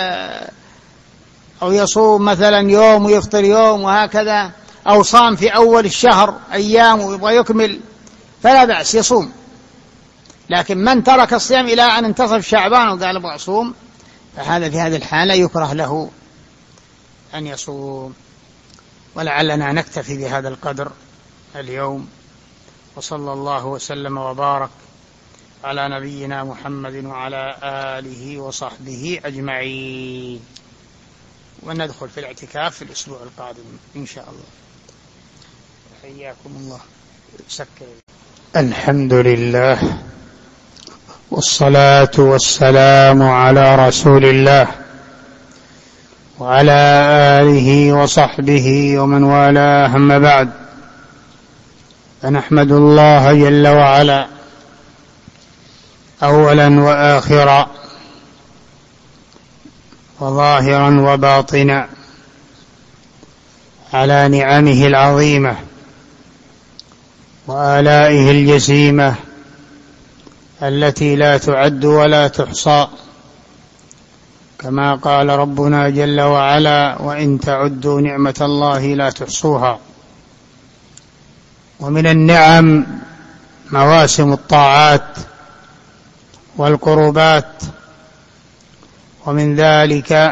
أو يصوم مثلا يوم ويفطر يوم وهكذا، أو صام في أول الشهر أيام ويبغى يكمل فلا بأس يصوم. لكن من ترك الصيام إلى أن انتصف شعبان وقال أبغى أصوم، فهذا في هذه الحالة يكره له أن يصوم. ولعلنا نكتفي بهذا القدر اليوم، وصلى الله وسلم وبارك على نبينا محمد وعلى آله وصحبه أجمعين، وندخل في الاعتكاف في الأسبوع القادم إن شاء الله. حياكم الله. الحمد لله، والصلاة والسلام على رسول الله وعلى آله وصحبه ومن والاه، أما بعد، فنحمد الله جل وعلا أولا وآخرا وظاهرا وباطنا على نعمه العظيمة وآلائه الجسيمة التي لا تعد ولا تحصى، كما قال ربنا جل وعلا وإن تعدوا نعمة الله لا تحصوها. ومن النعم مواسم الطاعات والقربات، ومن ذلك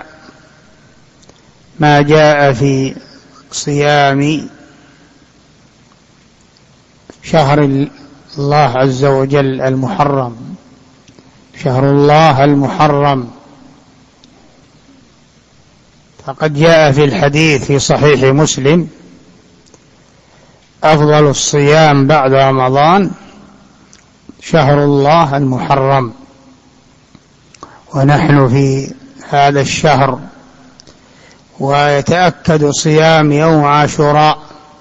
ما جاء في صيام شهر الله عز وجل المحرم، شهر الله المحرم. فقد جاء في الحديث في صحيح مسلم أفضل الصيام بعد رمضان شهر الله المحرم، ونحن في هذا الشهر، ويتأكد صيام يوم عاشوراء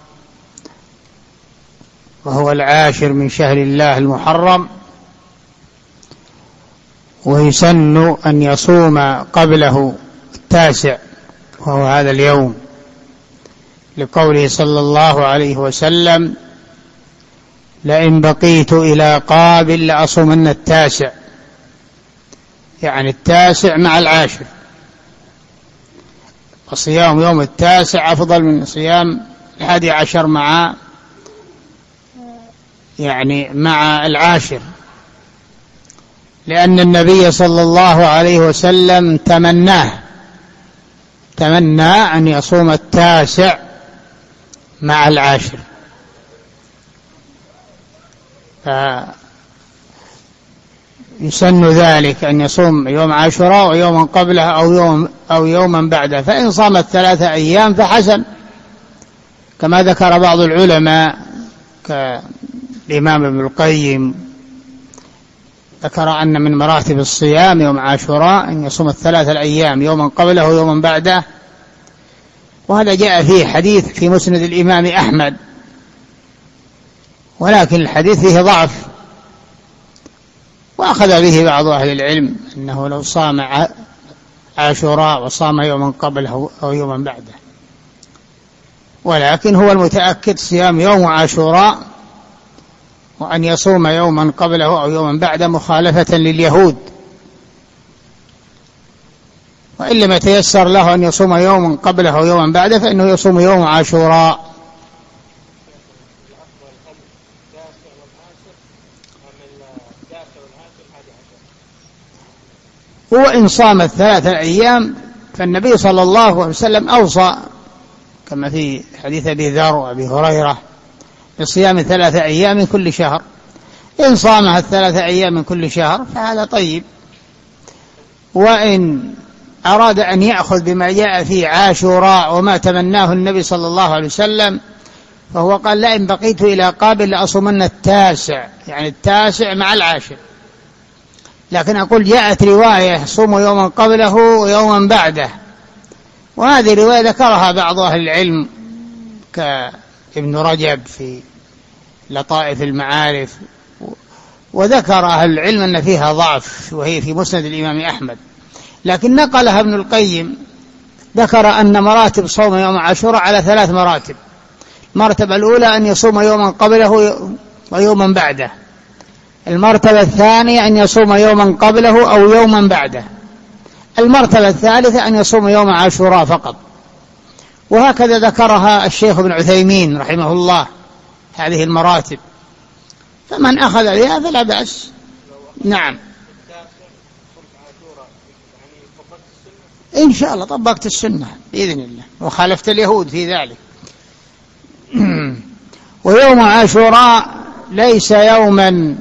وهو 10 من شهر الله المحرم، ويسن أن يصوم قبله 9 وهو هذا اليوم، لقوله صلى الله عليه وسلم لئن بقيت إلى قابل لأصومن 9، يعني 9 مع 10، وصيام يوم 9 أفضل من صيام 11 مع يعني مع العاشر، لأن النبي صلى الله عليه وسلم تمنى أن يصوم التاسع مع العاشر، فيسن ذلك أن يصوم يوم عاشوراء ويوما قبله أو يوما بعده، فإن صام 3 أيام فحسن، كما ذكر بعض العلماء كالإمام ابن القيم، ذكر أن من مراتب الصيام يوم عاشوراء أن يصوم 3 الأيام يوما قبله ويوما بعده، وهذا جاء فيه حديث في مسند الإمام أحمد، ولكن الحديث فيه ضعف، وأخذ به بعض أهل العلم أنه لو صام عاشوراء وصام يوما قبله أو يوما بعده، ولكن هو المتأكد صيام يوم عاشوراء، وأن يصوم يوما قبله أو يوما بعده مخالفة لليهود، وإن لم يتيسر له أن يصوم يوما قبله أو يوما بعده فإنه يصوم يوم عاشوراء. وإن صام 3 أيام فالنبي صلى الله عليه وسلم أوصى كما في حديث أبي ذر وأبي هريرة بصيام 3 أيام من كل شهر، إن صامها 3 أيام من كل شهر فهذا طيب. وإن أراد أن يأخذ بما جاء في عاشوراء وما تمناه النبي صلى الله عليه وسلم فهو قال لئن بقيت إلى قابل لأصومن التاسع، يعني التاسع مع العاشر. لكن أقول جاءت رواية صوموا يوما قبله ويوما بعده، وهذه رواية ذكرها بعض أهل العلم كابن رجب في لطائف المعارف، وذكر أهل العلم أن فيها ضعف، وهي في مسند الإمام أحمد، لكن نقلها ابن القيم، ذكر أن مراتب صوم يوم عاشوراء على 3 مراتب. المرتبة الأولى أن يصوم يوما قبله ويوما بعده، المرتبة الثانية أن يصوم يوما قبله أو يوما بعده، المرتبة الثالثة أن يصوم يوم عاشوراء فقط. وهكذا ذكرها الشيخ ابن عثيمين رحمه الله هذه المراتب، فمن أخذ بها فلا بأس. نعم إن شاء الله طبقت السنة بإذن الله وخالفت اليهود في ذلك. ويوم عاشوراء ليس يوما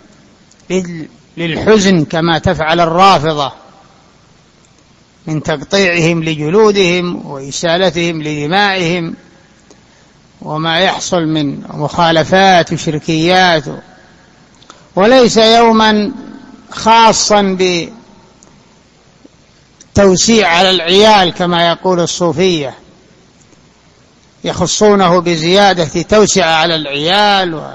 للحزن كما تفعل الرافضة من تقطيعهم لجلودهم وإسالتهم لدمائهم وما يحصل من مخالفات وشركيات، وليس يوما خاصا بتوسيع على العيال كما يقول الصوفية، يخصونه بزيادة توسعة على العيال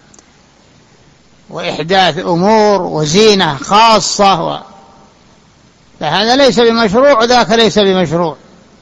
وإحداث أمور وزينة خاصة، فهذا ليس بمشروع وذاك ليس بمشروع.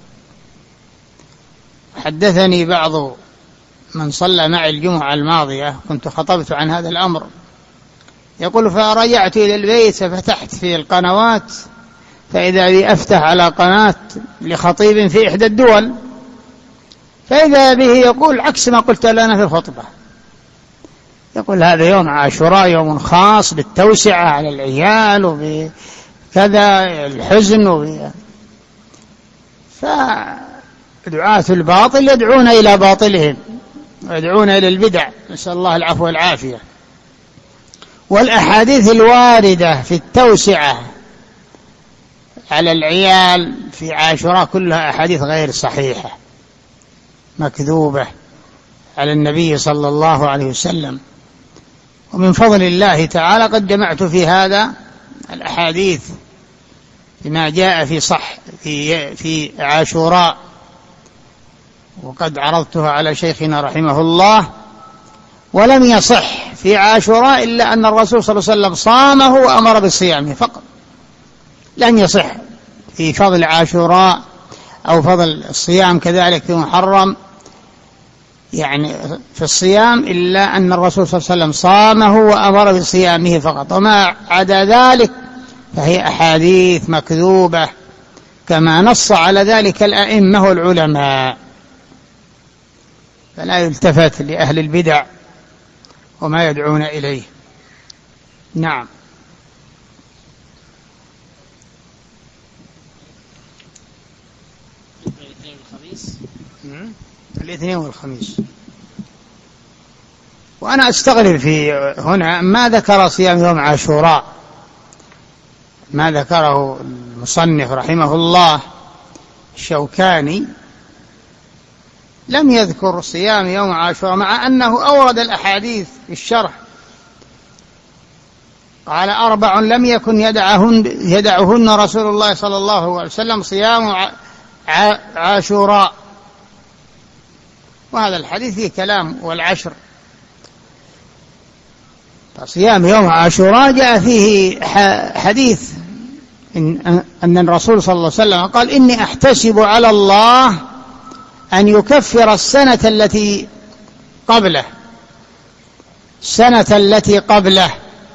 حدثني بعض من صلى معي الجمعة الماضية، كنت خطبت عن هذا الأمر، يقول فرجعت إلى البيت ففتحت في القنوات فإذا بي أفتح على قناة لخطيب في إحدى الدول، فإذا به يقول عكس ما قلت لنا في الخطبة، يقول هذا يوم عاشوراء يوم خاص بالتوسعة على العيال وبكذا الحزن فدعاة الباطل يدعون إلى باطلهم ويدعون إلى البدع، نسأل الله العفو والعافية. والأحاديث الواردة في التوسعة على العيال في عاشوراء كلها أحاديث غير صحيحة مكذوبة على النبي صلى الله عليه وسلم. ومن فضل الله تعالى قد جمعت في هذا الأحاديث بما جاء في عاشوراء، وقد عرضتها على شيخنا رحمه الله، ولم يصح في عاشوراء إلا أن الرسول صلى الله عليه وسلم صامه وأمر بالصيامه فقط، لن يصح في فضل عاشوراء أو فضل الصيام كذلك في محرم يعني في الصيام إلا أن الرسول صلى الله عليه وسلم صامه وأمر بصيامه فقط، وما عدا ذلك فهي أحاديث مكذوبة كما نص على ذلك الأئمة والعلماء. فلا يلتفت لأهل البدع وما يدعون إليه. نعم. الاثنين والخميس. وأنا أستغرب في هنا ما ذكر صيام يوم عاشوراء، ما ذكره المصنف رحمه الله الشوكاني، لم يذكر صيام يوم عاشوراء مع أنه أورد الأحاديث في الشرح. قال 4 لم يكن يدعهن رسول الله صلى الله عليه وسلم صيام عاشوراء، وهذا الحديث فيه كلام والعشر. فصيام يوم عاشوراء جاء فيه حديث أن الرسول صلى الله عليه وسلم قال إني أحتسب على الله أن يكفر السنة التي قبله،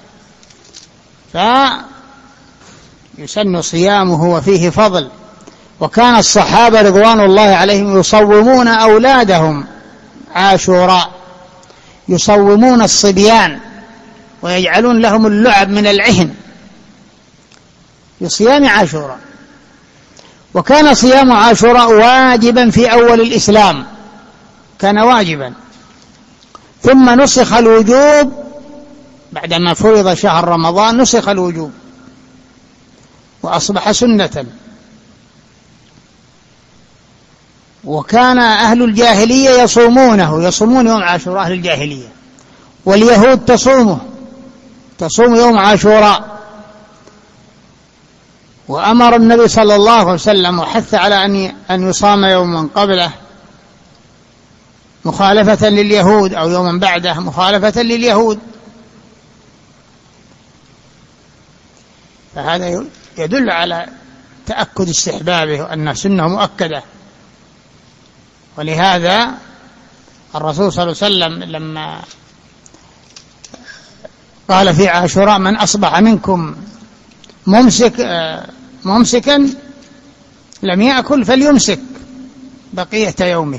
فيسن صيامه وفيه فضل. وكان الصحابة رضوان الله عليهم يصومون أولادهم عاشوراء، يصومون الصبيان ويجعلون لهم اللعب من العهن بصيام عاشوراء. وكان صيام عاشوراء واجبا في أول الإسلام، كان واجبا، ثم نسخ الوجوب بعدما فرض شهر رمضان، نسخ الوجوب وأصبح سنة. وكان أهل الجاهلية يصومون يوم عاشوراء، أهل الجاهلية، واليهود تصوم يوم عاشوراء. وأمر النبي صلى الله عليه وسلم وحث على أن يصام يوما قبله مخالفة لليهود، أو يوما بعده مخالفة لليهود. فهذا يدل على تأكد استحبابه وأن سنة مؤكدة. ولهذا الرسول صلى الله عليه وسلم لما قال في عاشوراء من أصبح منكم ممسكا لم يأكل فليمسك بقية يومه،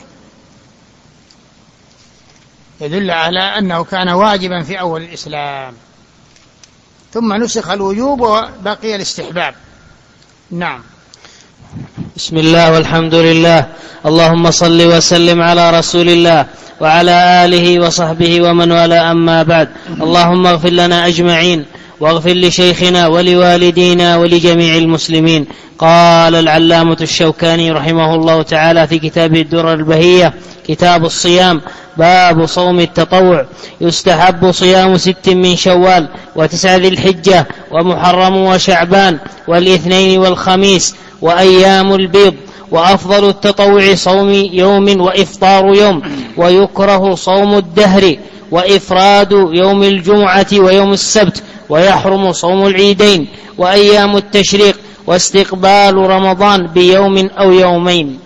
يدل على أنه كان واجبا في أول الإسلام، ثم نسخ الوجوب وبقي الاستحباب. نعم. بسم الله والحمد لله، اللهم صل وسلم على رسول الله وعلى آله وصحبه ومن والاه، أما بعد. اللهم اغفر لنا أجمعين، واغفر لشيخنا ولوالدينا ولجميع المسلمين. قال العلامة الشوكاني رحمه الله تعالى في كتابه الدرر البهية كتاب الصيام: باب صوم التطوع. يستحب صيام 6 من شوال و9 ذي الحجة ومحرم وشعبان والاثنين والخميس وأيام البيض. وأفضل التطوع صوم يوم وإفطار يوم، ويكره صوم الدهر وإفراد يوم الجمعة ويوم السبت، ويحرم صوم العيدين وأيام التشريق واستقبال رمضان بيوم أو يومين.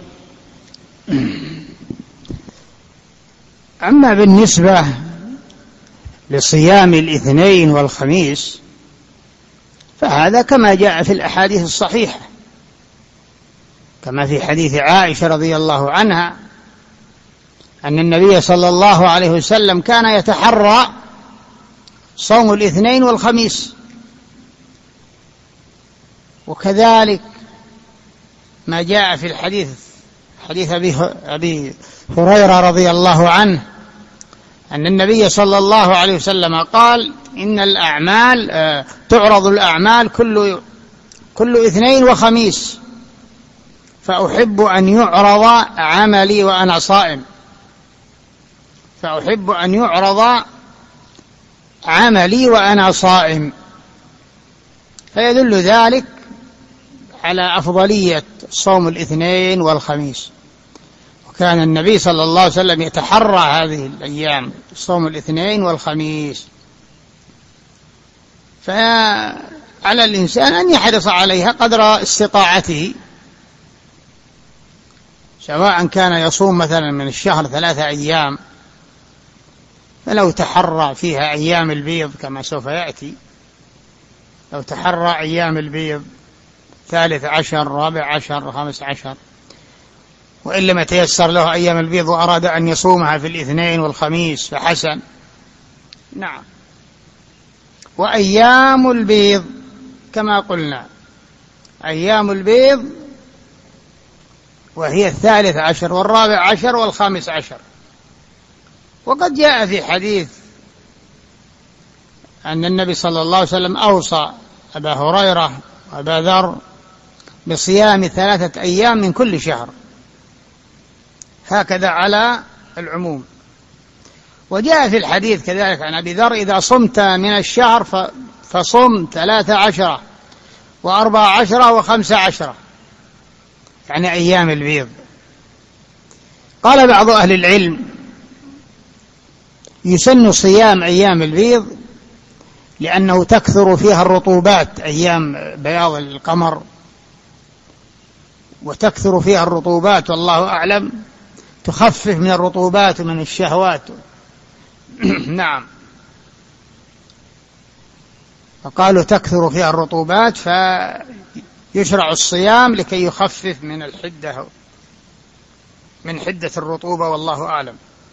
أما بالنسبة لصيام الاثنين والخميس فهذا كما جاء في الأحاديث الصحيحة، كما في حديث عائشة رضي الله عنها أن النبي صلى الله عليه وسلم كان يتحرى صوم الاثنين والخميس. وكذلك ما جاء في حديث أبي هريرة رضي الله عنه أن النبي صلى الله عليه وسلم قال: إن الأعمال تعرض الأعمال كل اثنين وخميس، فأحب أن يعرض عملي وأنا صائم، فأحب أن يعرض عملي وأنا صائم. فيدل ذلك على أفضلية صوم الاثنين والخميس. وكان النبي صلى الله عليه وسلم يتحرى هذه الأيام صوم الاثنين والخميس، فعلى الإنسان أن يحرص عليها قدر استطاعته، سواء كان يصوم مثلا من الشهر 3 أيام فلو تحرى فيها أيام البيض كما سوف يأتي، لو تحرى أيام البيض 13 14 15، وإن لم يتيسر له أيام البيض وأراد أن يصومها في الاثنين والخميس فحسن. نعم. وأيام البيض كما قلنا، أيام البيض وهي 13 و14 و15. وقد جاء في حديث أن النبي صلى الله عليه وسلم أوصى أبا هريرة وأبا ذر بصيام 3 أيام من كل شهر، هكذا على العموم. وجاء في الحديث كذلك عن أبي ذر: إذا صمت من الشهر فصم 13 و14 و15، يعني أيام البيض. قال بعض أهل العلم: يسن صيام أيام البيض لأنه تكثر فيها الرطوبات، أيام بياض القمر وتكثر فيها الرطوبات، والله أعلم تخفف من الرطوبات ومن الشهوات. نعم. فقالوا تكثر فيها الرطوبات فيشرع الصيام لكي يخفف من حدة الرطوبة، والله أعلم.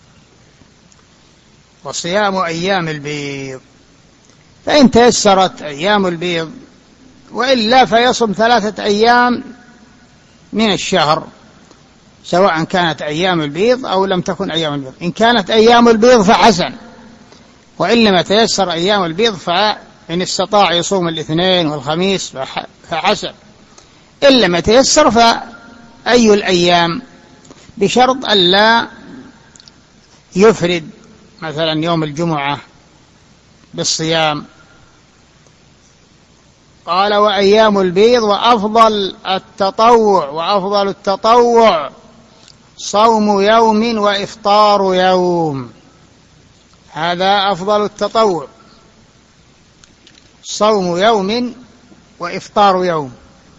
وصيام أيام البيض، فإن تيسرت أيام البيض، وإلا فيصم 3 أيام من الشهر، سواء كانت أيام البيض أو لم تكن أيام البيض. إن كانت أيام البيض فحسن، وإن لم يتيسر أيام البيض فإن استطاع يصوم الاثنين والخميس فحسن. إن لم يتيسر فأي الأيام، بشرط ألا يفرد مثلا يوم الجمعة بالصيام. قال: وأيام البيض وأفضل التطوع صوم يوم وإفطار يوم. هذا أفضل التطوع، صوم يوم وإفطار يوم.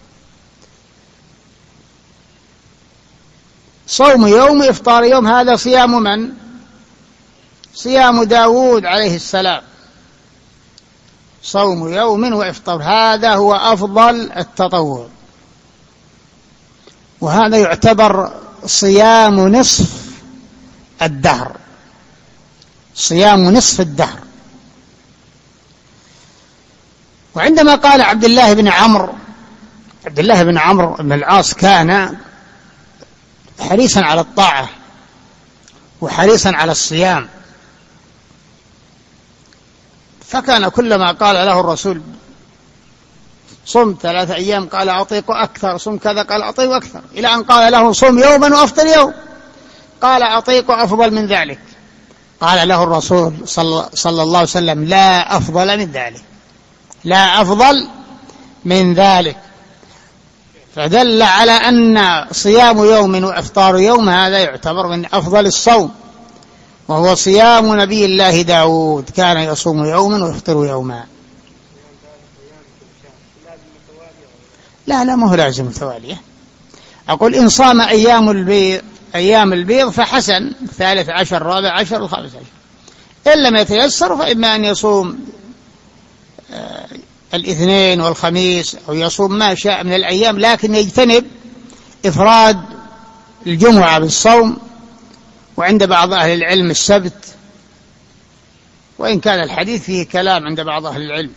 صوم يوم وإفطار يوم هذا صيام من؟ صيام داود عليه السلام، صوم يوم وإفطار، هذا هو أفضل التطوع. وهذا يعتبر صيام نصف الدهر، صيام نصف الدهر. وعندما قال عبد الله بن عمرو بن العاص كان حريصا على الطاعة وحريصا على الصيام، فكان كلما قال له الرسول: صم 3 أيام، قال: أطيق أكثر. صم كذا، قال: أطيق أكثر. إلى أن قال له: صم يوما وأفطر يوم، قال: أطيق أفضل من ذلك. قال له الرسول صلى الله عليه وسلم: لا أفضل من ذلك، لا أفضل من ذلك. فدل على أن صيام يوم وإفطار يوم هذا يعتبر من أفضل الصوم، وهو صيام نبي الله داود، كان يصوم يوما ويفطر يوما. لا ما هو لازم متوالية. أقول إن صام أيام البيض فحسن، 13 14 و15. إن لم يتيسر فإما أن يصوم الاثنين والخميس، أو يصوم ما شاء من الأيام، لكن يجتنب إفراد الجمعة بالصوم، وعند بعض أهل العلم السبت، وإن كان الحديث فيه كلام عند بعض أهل العلم.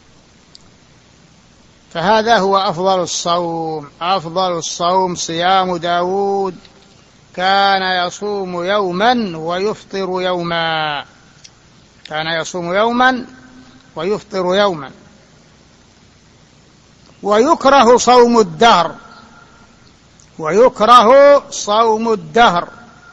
فهذا هو أفضل الصوم. أفضل الصوم صيام داود، كان يصوم يوما ويفطر يوما، كان يصوم يوما ويفطر يوما. ويكره صوم الدهر، ويكره صوم الدهر،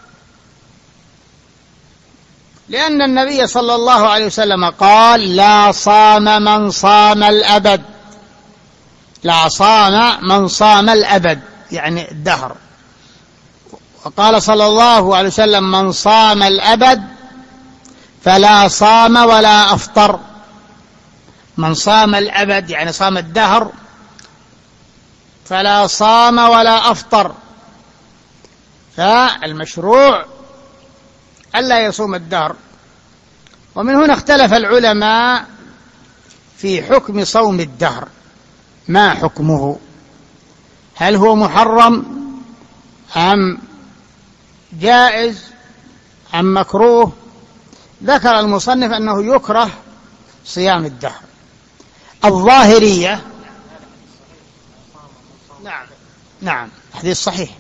لأن النبي صلى الله عليه وسلم قال: لا صام من صام الأبد، لا صام من صام الأبد، يعني الدهر. وقال صلى الله عليه وسلم: من صام الأبد فلا صام ولا أفطر. من صام الأبد يعني صام الدهر، فلا صام ولا أفطر. فالمشروع ألا يصوم الدهر. ومن هنا اختلف العلماء في حكم صوم الدهر، ما حكمه؟ هل هو محرم أم جائز أم مكروه ذكر المصنف أنه يكره صيام الدهر. الظاهرية نعم حديث صحيح.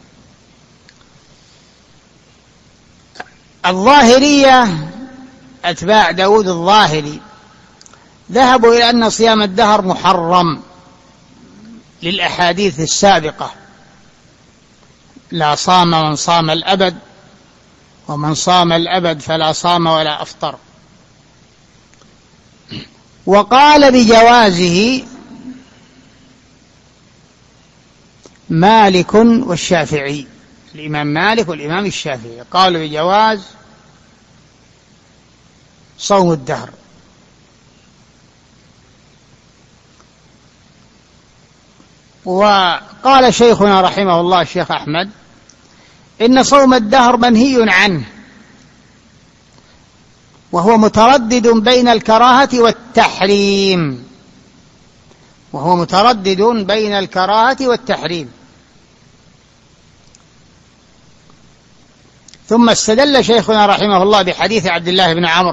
الظاهرية أتباع داود الظاهري ذهبوا إلى أن صيام الدهر محرم للأحاديث السابقة: لا صام من صام الأبد، ومن صام الأبد فلا صام ولا أفطر. وقال بجوازه مالك والشافعي، الإمام مالك والإمام الشافعي قالوا بجواز صوم الدهر. وقال شيخنا رحمه الله الشيخ أحمد إن صوم الدهر منهي عنه، وهو متردد بين الكراهة والتحريم، وهو متردد بين الكراهة والتحريم. ثم استدل شيخنا رحمه الله بحديث عبد الله بن عمرو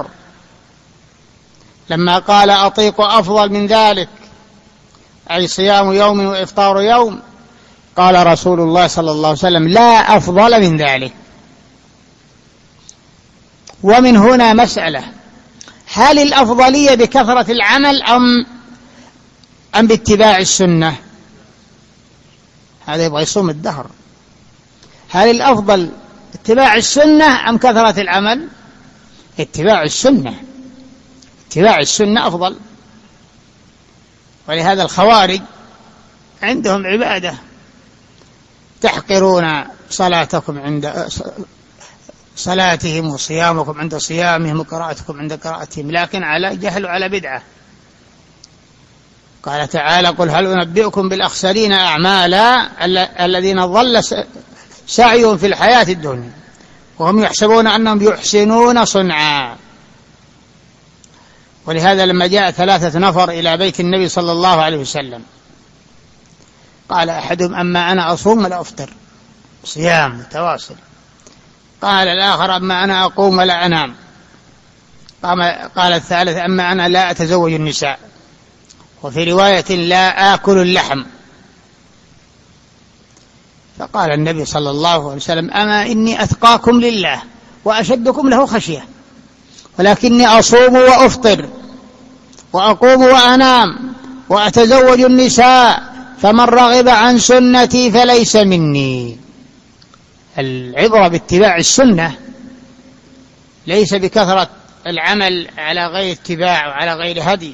لما قال أطيق أفضل من ذلك، أي صيام يوم وإفطار يوم، قال رسول الله صلى الله عليه وسلم: لا أفضل من ذلك. ومن هنا مسألة: هل الأفضلية بكثرة العمل أم باتباع السنة؟ هذا يبغى يصوم الدهر. هل الأفضل اتباع السنة أم كثرة العمل؟ اتباع السنة، اتباع السنة أفضل. ولهذا الخوارج عندهم عبادة، تحقرون صلاتكم عند صلاتهم وصيامكم عند صيامهم وقراءتكم عند قراءتهم، لكن على جهل وعلى بدعة. قال تعالى: قل هل أنبئكم بالأخسرين أعمالا الذين ضل سعيهم في الحياة الدنيا وهم يحسبون أنهم يحسنون صنعا. ولهذا لما جاء 3 نفر إلى بيت النبي صلى الله عليه وسلم قال أحدهم: أما أنا أصوم ولا أفطر، صيام متواصل. قال الآخر: أما أنا أقوم ولا أنام. قال الثالث: أما أنا لا أتزوج النساء. وفي رواية: لا آكل اللحم. فقال النبي صلى الله عليه وسلم: أما إني أتقاكم لله وأشدكم له خشية، ولكني أصوم وأفطر وأقوم وأنام وأتزوج النساء، فمن رغب عن سنتي فليس مني. العبرة باتباع السنة ليس بكثرة العمل على غير اتباع وعلى غير هدي.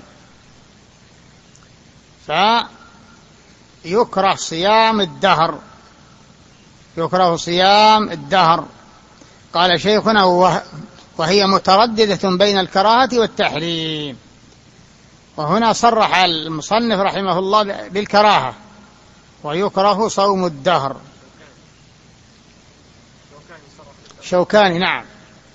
فيكره صيام الدهر، يكره صيام الدهر. قال شيخنا: وهي مترددة بين الكراهة والتحريم. وهنا صرح المصنف رحمه الله بالكراهة: ويكره صوم الدهر. شوكاني نعم،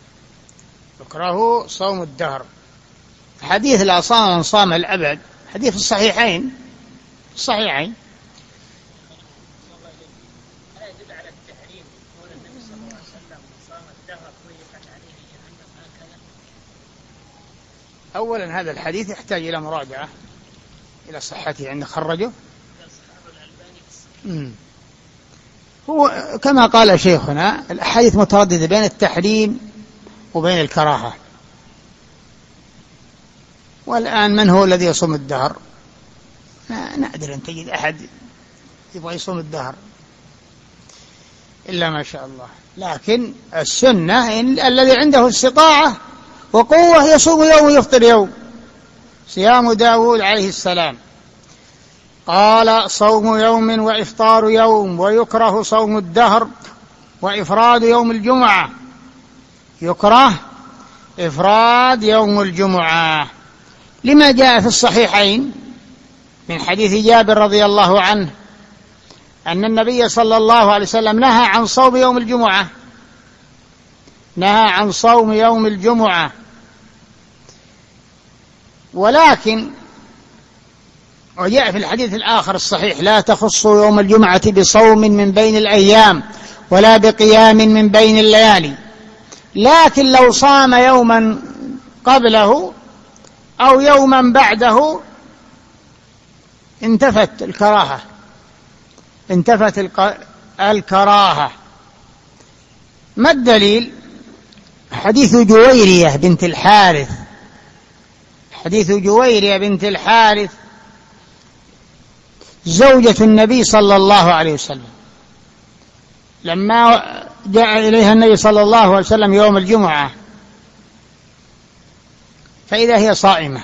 يكره صوم الدهر. حديث لا صام من صام الأبد حديث الصحيحين الصحيحين. أولا هذا الحديث يحتاج إلى مراجعة إلى صحته عند خرجه. هو كما قال شيخنا الأحاديث مترددة بين التحريم وبين الكراهة. والآن من هو الذي يصوم الدهر؟ نادر أن تجد أحد يبغى يصوم الدهر إلا ما شاء الله. لكن السنة الذي عنده استطاعة وقوة يصوم يوم ويفطر يوم، صيام داود عليه السلام. قال: صوم يوم وإفطار يوم، ويكره صوم الدهر وإفراد يوم الجمعة. يكره إفراد يوم الجمعة لما جاء في الصحيحين من حديث جابر رضي الله عنه أن النبي صلى الله عليه وسلم نهى عن صوم يوم الجمعة، نهى عن صوم يوم الجمعة. ولكن وجاء في الحديث الآخر الصحيح: لا تخصوا يوم الجمعة بصوم من بين الأيام ولا بقيام من بين الليالي. لكن لو صام يوما قبله أو يوما بعده انتفت الكراهة، انتفت الكراهة. ما الدليل؟ حديث جويرية بنت الحارث، حديث جويرية بنت الحارث زوجة النبي صلى الله عليه وسلم، لما جاء إليها النبي صلى الله عليه وسلم يوم الجمعة فإذا هي صائمة،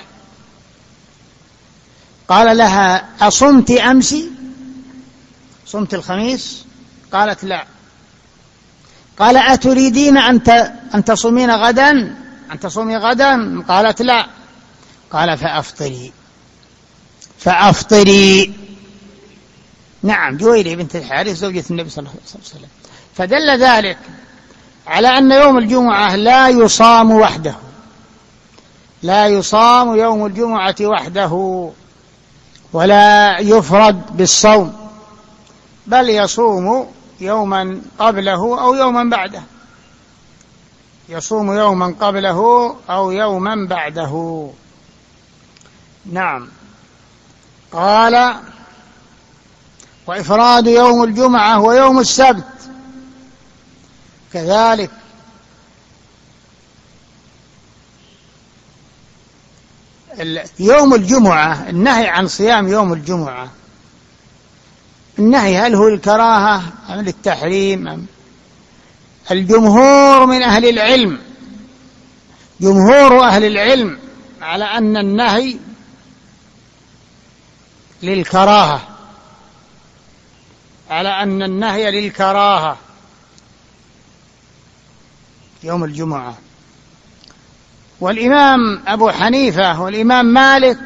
قال لها: أصمت أمس؟ صمت الخميس؟ قالت: لا. قال: أتريدين أن تصومين غدا؟ أن تصومي غدا؟ قالت: لا. قال: فأفطري، فأفطري. نعم، جويرية بنت الحارث زوجة النبي صلى الله عليه وسلم. فدل ذلك على أن يوم الجمعة لا يصام وحده، لا يصام يوم الجمعة وحده ولا يفرد بالصوم، بل يصوم يوما قبله أو يوما بعده، يصوم يوما قبله أو يوما بعده. نعم. قال: وإفراد يوم الجمعة ويوم السبت كذلك. يوم الجمعة، النهي عن صيام يوم الجمعة، النهي هل هو الكراهة أم للتحريم؟ الجمهور من أهل العلم، جمهور أهل العلم على أن النهي للكراهة، على أن النهي للكراهة يوم الجمعة. والإمام أبو حنيفة والإمام مالك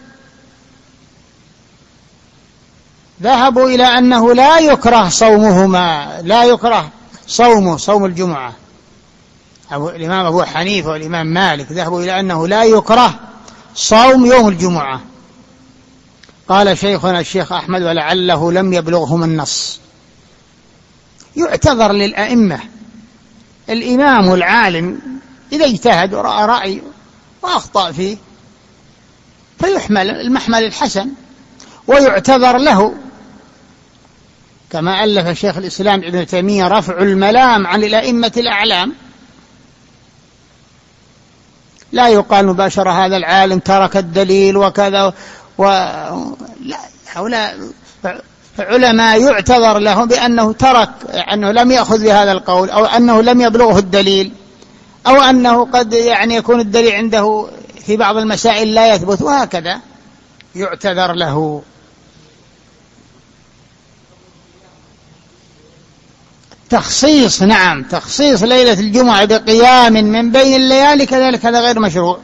ذهبوا إلى أنه لا يكره صومهما، لا يكره صوم الجمعة. الإمام أبو حنيفة والإمام مالك ذهبوا إلى أنه لا يكره صوم يوم الجمعة. قال شيخنا الشيخ أحمد: ولعله لم يبلغهم النص. يعتذر للأئمة، الإمام العالم إذا اجتهد ورأى رأي وأخطأ فيه فيحمل المحمل الحسن ويعتذر له، كما ألف شيخ الإسلام ابن تيمية رفع الملام عن الأئمة الأعلام. لا يقال مباشرة هذا العالم ترك الدليل وكذا لا، هؤلاء علماء يعتذر لهم بأنه ترك، أنه لم يأخذ بهذا القول، أو أنه لم يبلغه الدليل، أو أنه قد يكون الدليل عنده في بعض المسائل لا يثبت، وهكذا يعتذر له. تخصيص، نعم، تخصيص ليلة الجمعة بقيام من بين الليالي كذلك هذا غير مشروع.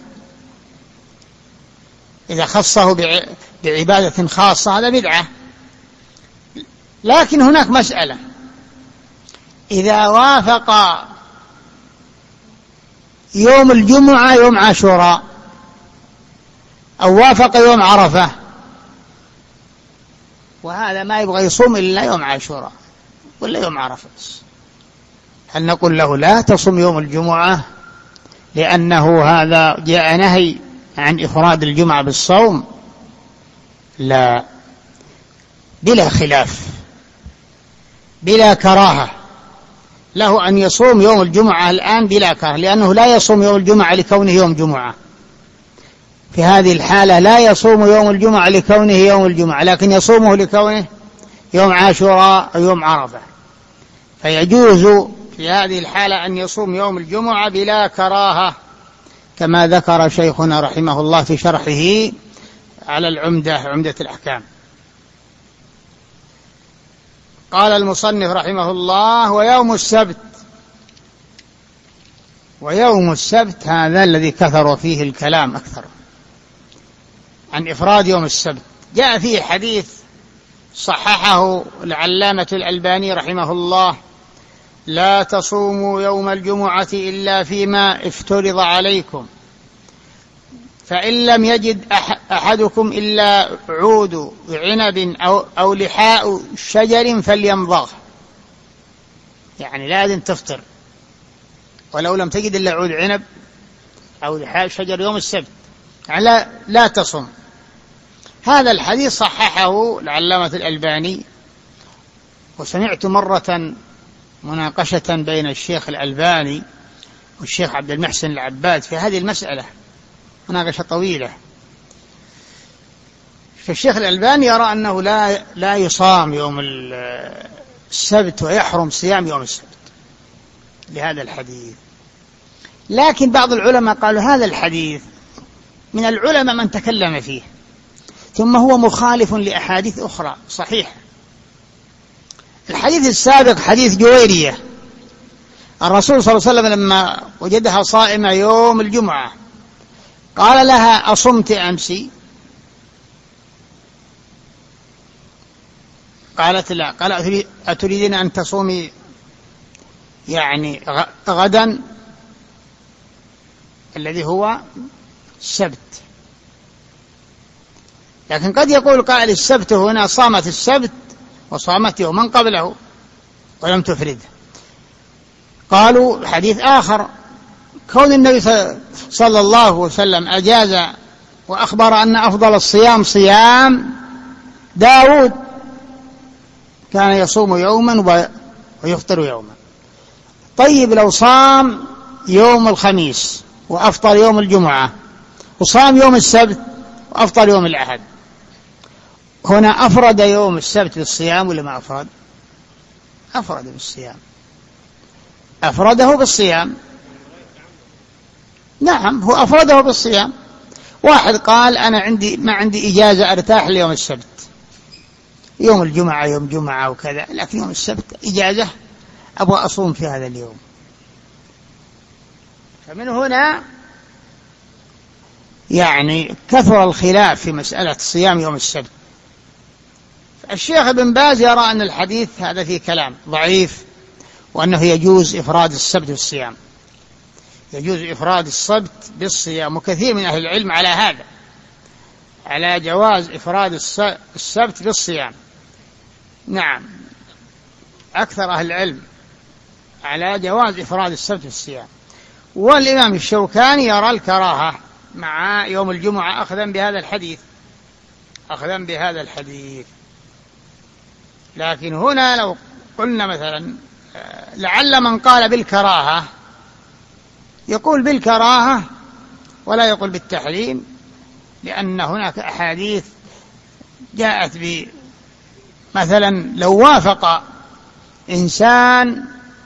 إذا خصه بعبادة خاصة هذا بدعة. لكن هناك مسألة: إذا وافق يوم الجمعة يوم عاشوراء أو وافق يوم عرفة، وهذا ما يبغى يصوم إلا يوم عاشوراء ولا يوم عرفة، هل نقول له لا تصوم يوم الجمعة لأنه هذا جاء نهي عن إفراد الجمعة بالصوم؟ لا، بلا خلاف، بلا كراهة، له أن يصوم يوم الجمعة الآن بلا كراهة، لأنه لا يصوم يوم الجمعة لكونه يوم جمعة. في هذه الحالة لا يصوم يوم الجمعة لكونه يوم الجمعة، لكن يصومه لكونه يوم عاشوراء أو يوم عرفة، فيجوز في هذه الحالة أن يصوم يوم الجمعة بلا كراهة، كما ذكر شيخنا رحمه الله في شرحه على عمدة الأحكام. قال المصنف رحمه الله: ويوم السبت هذا الذي كثر فيه الكلام أكثر عن إفراد يوم السبت. جاء فيه حديث صححه العلامة الألباني رحمه الله: لا تصوموا يوم الجمعة إلا فيما افترض عليكم، فإن لم يجد أحدكم إلا عود عنب أو لحاء شجر فليمضغ. يعني لازم تفطر، ولو لم تجد إلا عود عنب أو شجر يوم السبت يعني لا تصم. هذا الحديث صححه العلامة الألباني. وسمعت مرة مناقشة بين الشيخ الألباني والشيخ عبد المحسن العباد في هذه المسألة، مناقشة طويلة. فالشيخ الألباني يرى أنه لا يصام يوم السبت ويحرم صيام يوم السبت لهذا الحديث. لكن بعض العلماء قالوا هذا الحديث من العلماء من تكلم فيه، ثم هو مخالف لأحاديث أخرى صحيحة. الحديث السابق حديث جويرية، الرسول صلى الله عليه وسلم لما وجدها صائمة يوم الجمعة قال لها أصمت أمس؟ قالت لا. قال أتريدين أن تصومي يعني غدا الذي هو السبت؟ لكن قد يقول قائل السبت هنا صامت السبت وصامت يوما قبله ولم تفرده. قالوا حديث آخر، كون النبي صلى الله عليه وسلم أجاز وأخبر أن أفضل الصيام صيام داود، كان يصوم يوما ويفطر يوما. طيب لو صام يوم الخميس وأفطر يوم الجمعة، وصام يوم السبت وأفطر يوم الأحد، هنا أفرد يوم السبت بالصيام ولا ما أفرد؟ أفرد بالصيام، أفرده بالصيام. نعم هو أفرده بالصيام. واحد قال أنا ما عندي إجازة أرتاح ليوم السبت، يوم الجمعة يوم جمعة وكذا، لكن يوم السبت إجازة أبغى أصوم في هذا اليوم. فمن هنا يعني كثر الخلاف في مسألة صيام يوم السبت. الشيخ ابن باز يرى أن الحديث هذا فيه كلام ضعيف، وأنه يجوز إفراد السبت بالصيام، يجوز إفراد السبت بالصيام. وكثير من أهل العلم على هذا، على جواز إفراد السبت بالصيام. نعم أكثر أهل العلم على جواز إفراد السبت بالصيام. والإمام الشوكاني يرى الكراهة مع يوم الجمعة أخذا بهذا الحديث. لكن هنا لو قلنا مثلا لعل من قال بالكراهة يقول بالكراهة ولا يقول بالتحريم، لأن هناك أحاديث جاءت مثلا لو وافق إنسان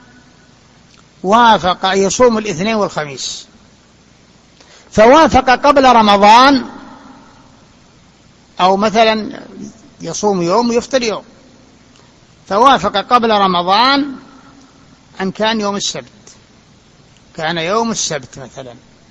يصوم الاثنين والخميس، فوافق قبل رمضان، أو مثلا يصوم يوم ويفطر يوم، فوافق قبل رمضان أن كان يوم السبت، كان يوم السبت مثلا،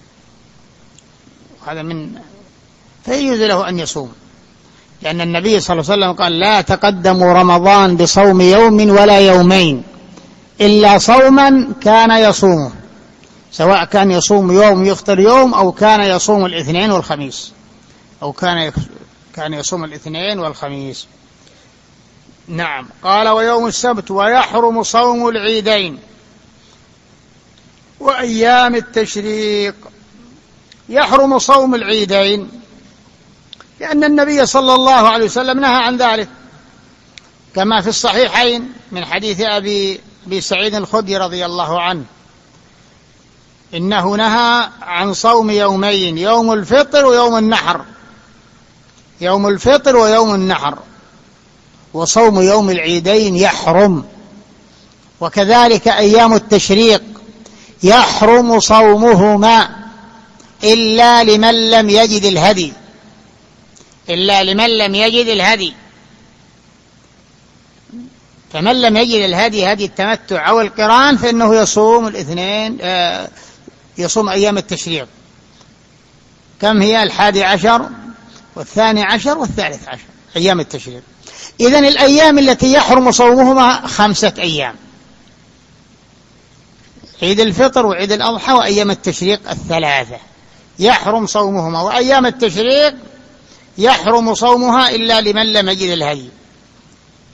هذا فيجوز له أن يصوم، لأن النبي صلى الله عليه وسلم قال لا تقدموا رمضان بصوم يوم ولا يومين إلا صوما كان يصومه، سواء كان يصوم يوم يفطر يوم، أو كان يصوم الاثنين والخميس، أو كان يصوم الاثنين والخميس. نعم. قال ويوم السبت ويحرم صوم العيدين وأيام التشريق. يحرم صوم العيدين لأن النبي صلى الله عليه وسلم نهى عن ذلك، كما في الصحيحين من حديث أبي سعيد الخدري رضي الله عنه إنه نهى عن صوم يومين، يوم الفطر ويوم النحر، يوم الفطر ويوم النحر، وصوم يوم العيدين يحرم. وكذلك أيام التشريق يحرم صومهما إلا لمن لم يجد الهدي، فمن لم يجد الهدي، هدي التمتع أو القران، فإنه يصوم الاثنين، يصوم أيام التشريق. كم هي؟ 11 و12 و13 أيام التشريق. إذن الأيام التي يحرم صومهما 5 أيام: عيد الفطر وعيد الأضحى وأيام التشريق 3 يحرم صومهما، وأيام التشريق يحرم صومها إلا لمن لم يجد الهدي.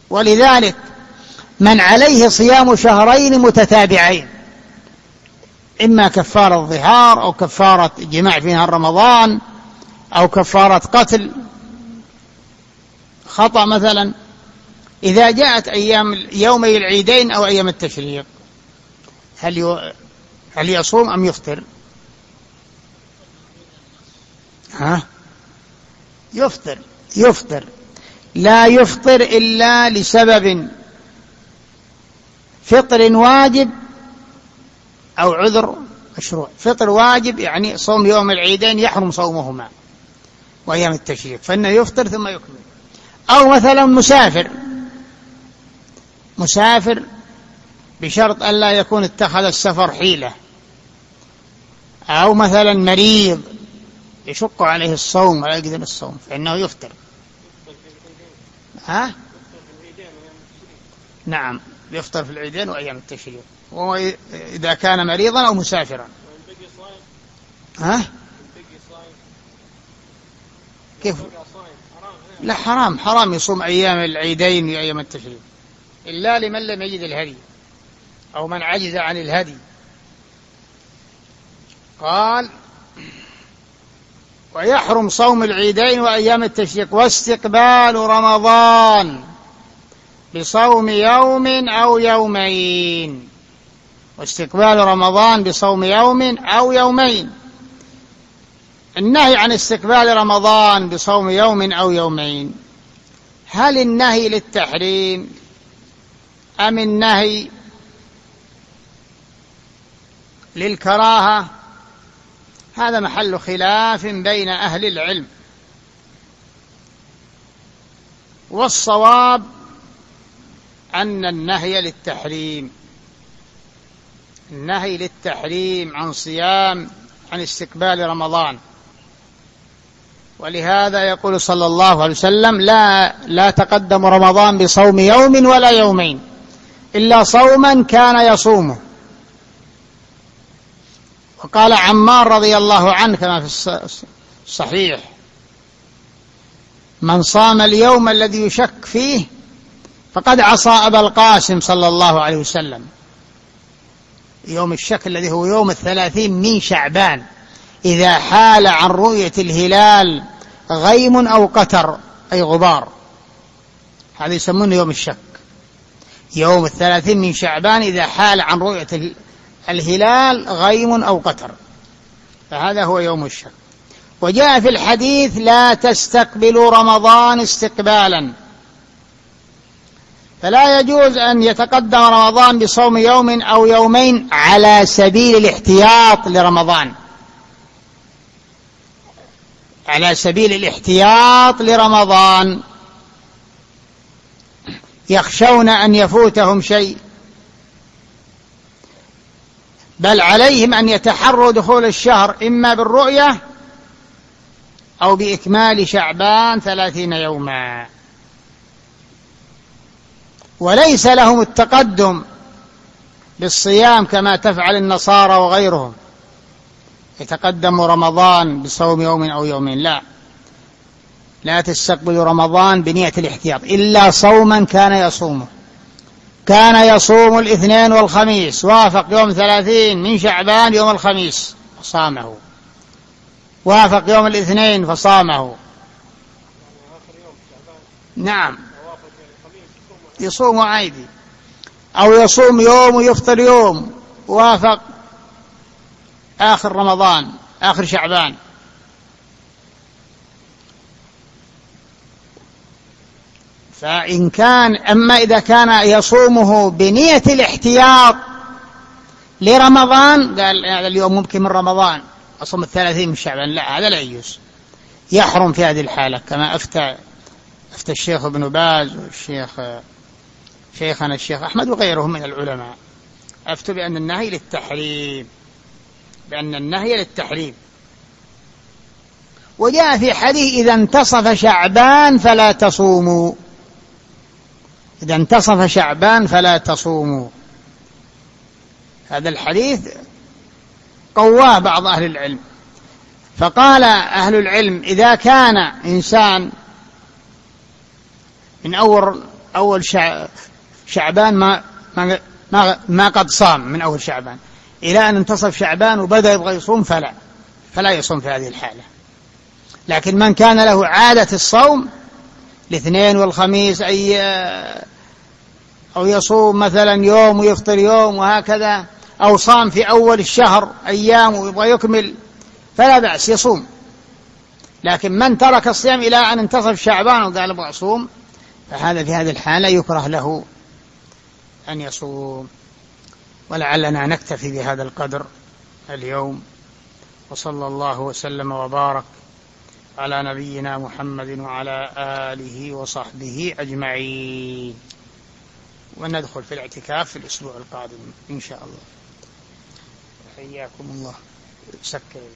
ولذلك من عليه صيام شهرين متتابعين إما كفارة ظهار أو كفارة جماع في نهار رمضان أو كفارة قتل خطأ مثلا، إذا جاءت أيام يومي العيدين أو أيام التشريق هل يصوم أم يفطر؟ يفطر. لا يفطر إلا لسبب فطر واجب أو عذر مشروع. فطر واجب يعني صوم يوم العيدين يحرم صومهما وأيام التشريق فإنه يفطر ثم يكمل. أو مثلا مسافر بشرط أن لا يكون اتخذ السفر حيلة، أو مثلا مريض يشق عليه الصوم ولا يقدر الصوم فإنه يفطر. نعم يفطر في العيدين وأيام التشريق، وإذا كان مريضا أو مسافرا. كيف؟ لا حرام يصوم أيام العيدين وأيام التشريق إلا لمن لم يجد الهدي أو من عجز عن الهدي. قال ويحرم صوم العيدين وأيام التشريق واستقبال رمضان بصوم يوم أو يومين. واستقبال رمضان بصوم يوم أو يومين. النهي عن استقبال رمضان بصوم يوم أو يومين، هل النهي للتحريم أم النهي للكراهة؟ هذا محل خلاف بين أهل العلم، والصواب أن النهي للتحريم. النهي للتحريم عن صيام عن استقبال رمضان. ولهذا يقول صلى الله عليه وسلم لا تقدم رمضان بصوم يوم ولا يومين إلا صوما كان يصومه. وقال عمار رضي الله عنه كما في الصحيح من صام اليوم الذي يشك فيه فقد عصى أبا القاسم صلى الله عليه وسلم. يوم الشك الذي هو يوم 30 من شعبان إذا حال عن رؤية الهلال غيم أو قتر أي غبار، هذا يسمونه يوم الشك. يوم 30 من شعبان إذا حال عن رؤية الهلال غيم أو قتر، فهذا هو يوم الشك. وجاء في الحديث لا تستقبلوا رمضان استقبالا، فلا يجوز أن يتقدم رمضان بصوم يوم أو يومين على سبيل الاحتياط لرمضان، على سبيل الاحتياط لرمضان، يخشون أن يفوتهم شيء، بل عليهم أن يتحروا دخول الشهر إما بالرؤية أو بإكمال شعبان 30 يوما. وليس لهم التقدم بالصيام كما تفعل النصارى وغيرهم، يتقدم رمضان بصوم يوم أو يومين، لا تستقبل رمضان بنية الاحتياط إلا صوما كان يصومه. كان يصوم الاثنين والخميس، وافق يوم 30 من شعبان يوم الخميس فصامه، وافق يوم الاثنين فصامه. نعم يصوم عادي، أو يصوم يوم ويفطر يوم، وافق آخر رمضان آخر شعبان. فإن كان أما إذا كان يصومه بنية الاحتياط لرمضان، قال هذا اليوم ممكن من رمضان أصوم 30 من شعبان، لا هذا لا يجوز، يحرم في هذه الحالة، كما أفتى الشيخ ابن باز شيخنا الشيخ أحمد وغيرهم من العلماء، أفتوا بأن النهي للتحريم. وجاء في حديث إذا انتصف شعبان فلا تصوموا، إذا انتصف شعبان فلا تصوموا. هذا الحديث قواه بعض أهل العلم، فقال أهل العلم إذا كان إنسان من أول شعبان ما قد صام من أول شعبان، إلى أن انتصف شعبان وبدأ يبغى يصوم فلا يصوم في هذه الحالة. لكن من كان له عادة الصوم الاثنين والخميس أو يصوم مثلا يوم ويفطر يوم وهكذا، أو صام في أول الشهر أيام ويبغى يكمل فلا بأس يصوم. لكن من ترك الصيام إلى أن انتصف شعبان وقال أبغى أصوم فهذا في هذه الحالة يكره له أن يصوم. ولعلنا نكتفي بهذا القدر اليوم، وصلى الله وسلم وبارك على نبينا محمد وعلى آله وصحبه أجمعين. وندخل في الاعتكاف في الأسبوع القادم إن شاء الله. حياكم الله. سكر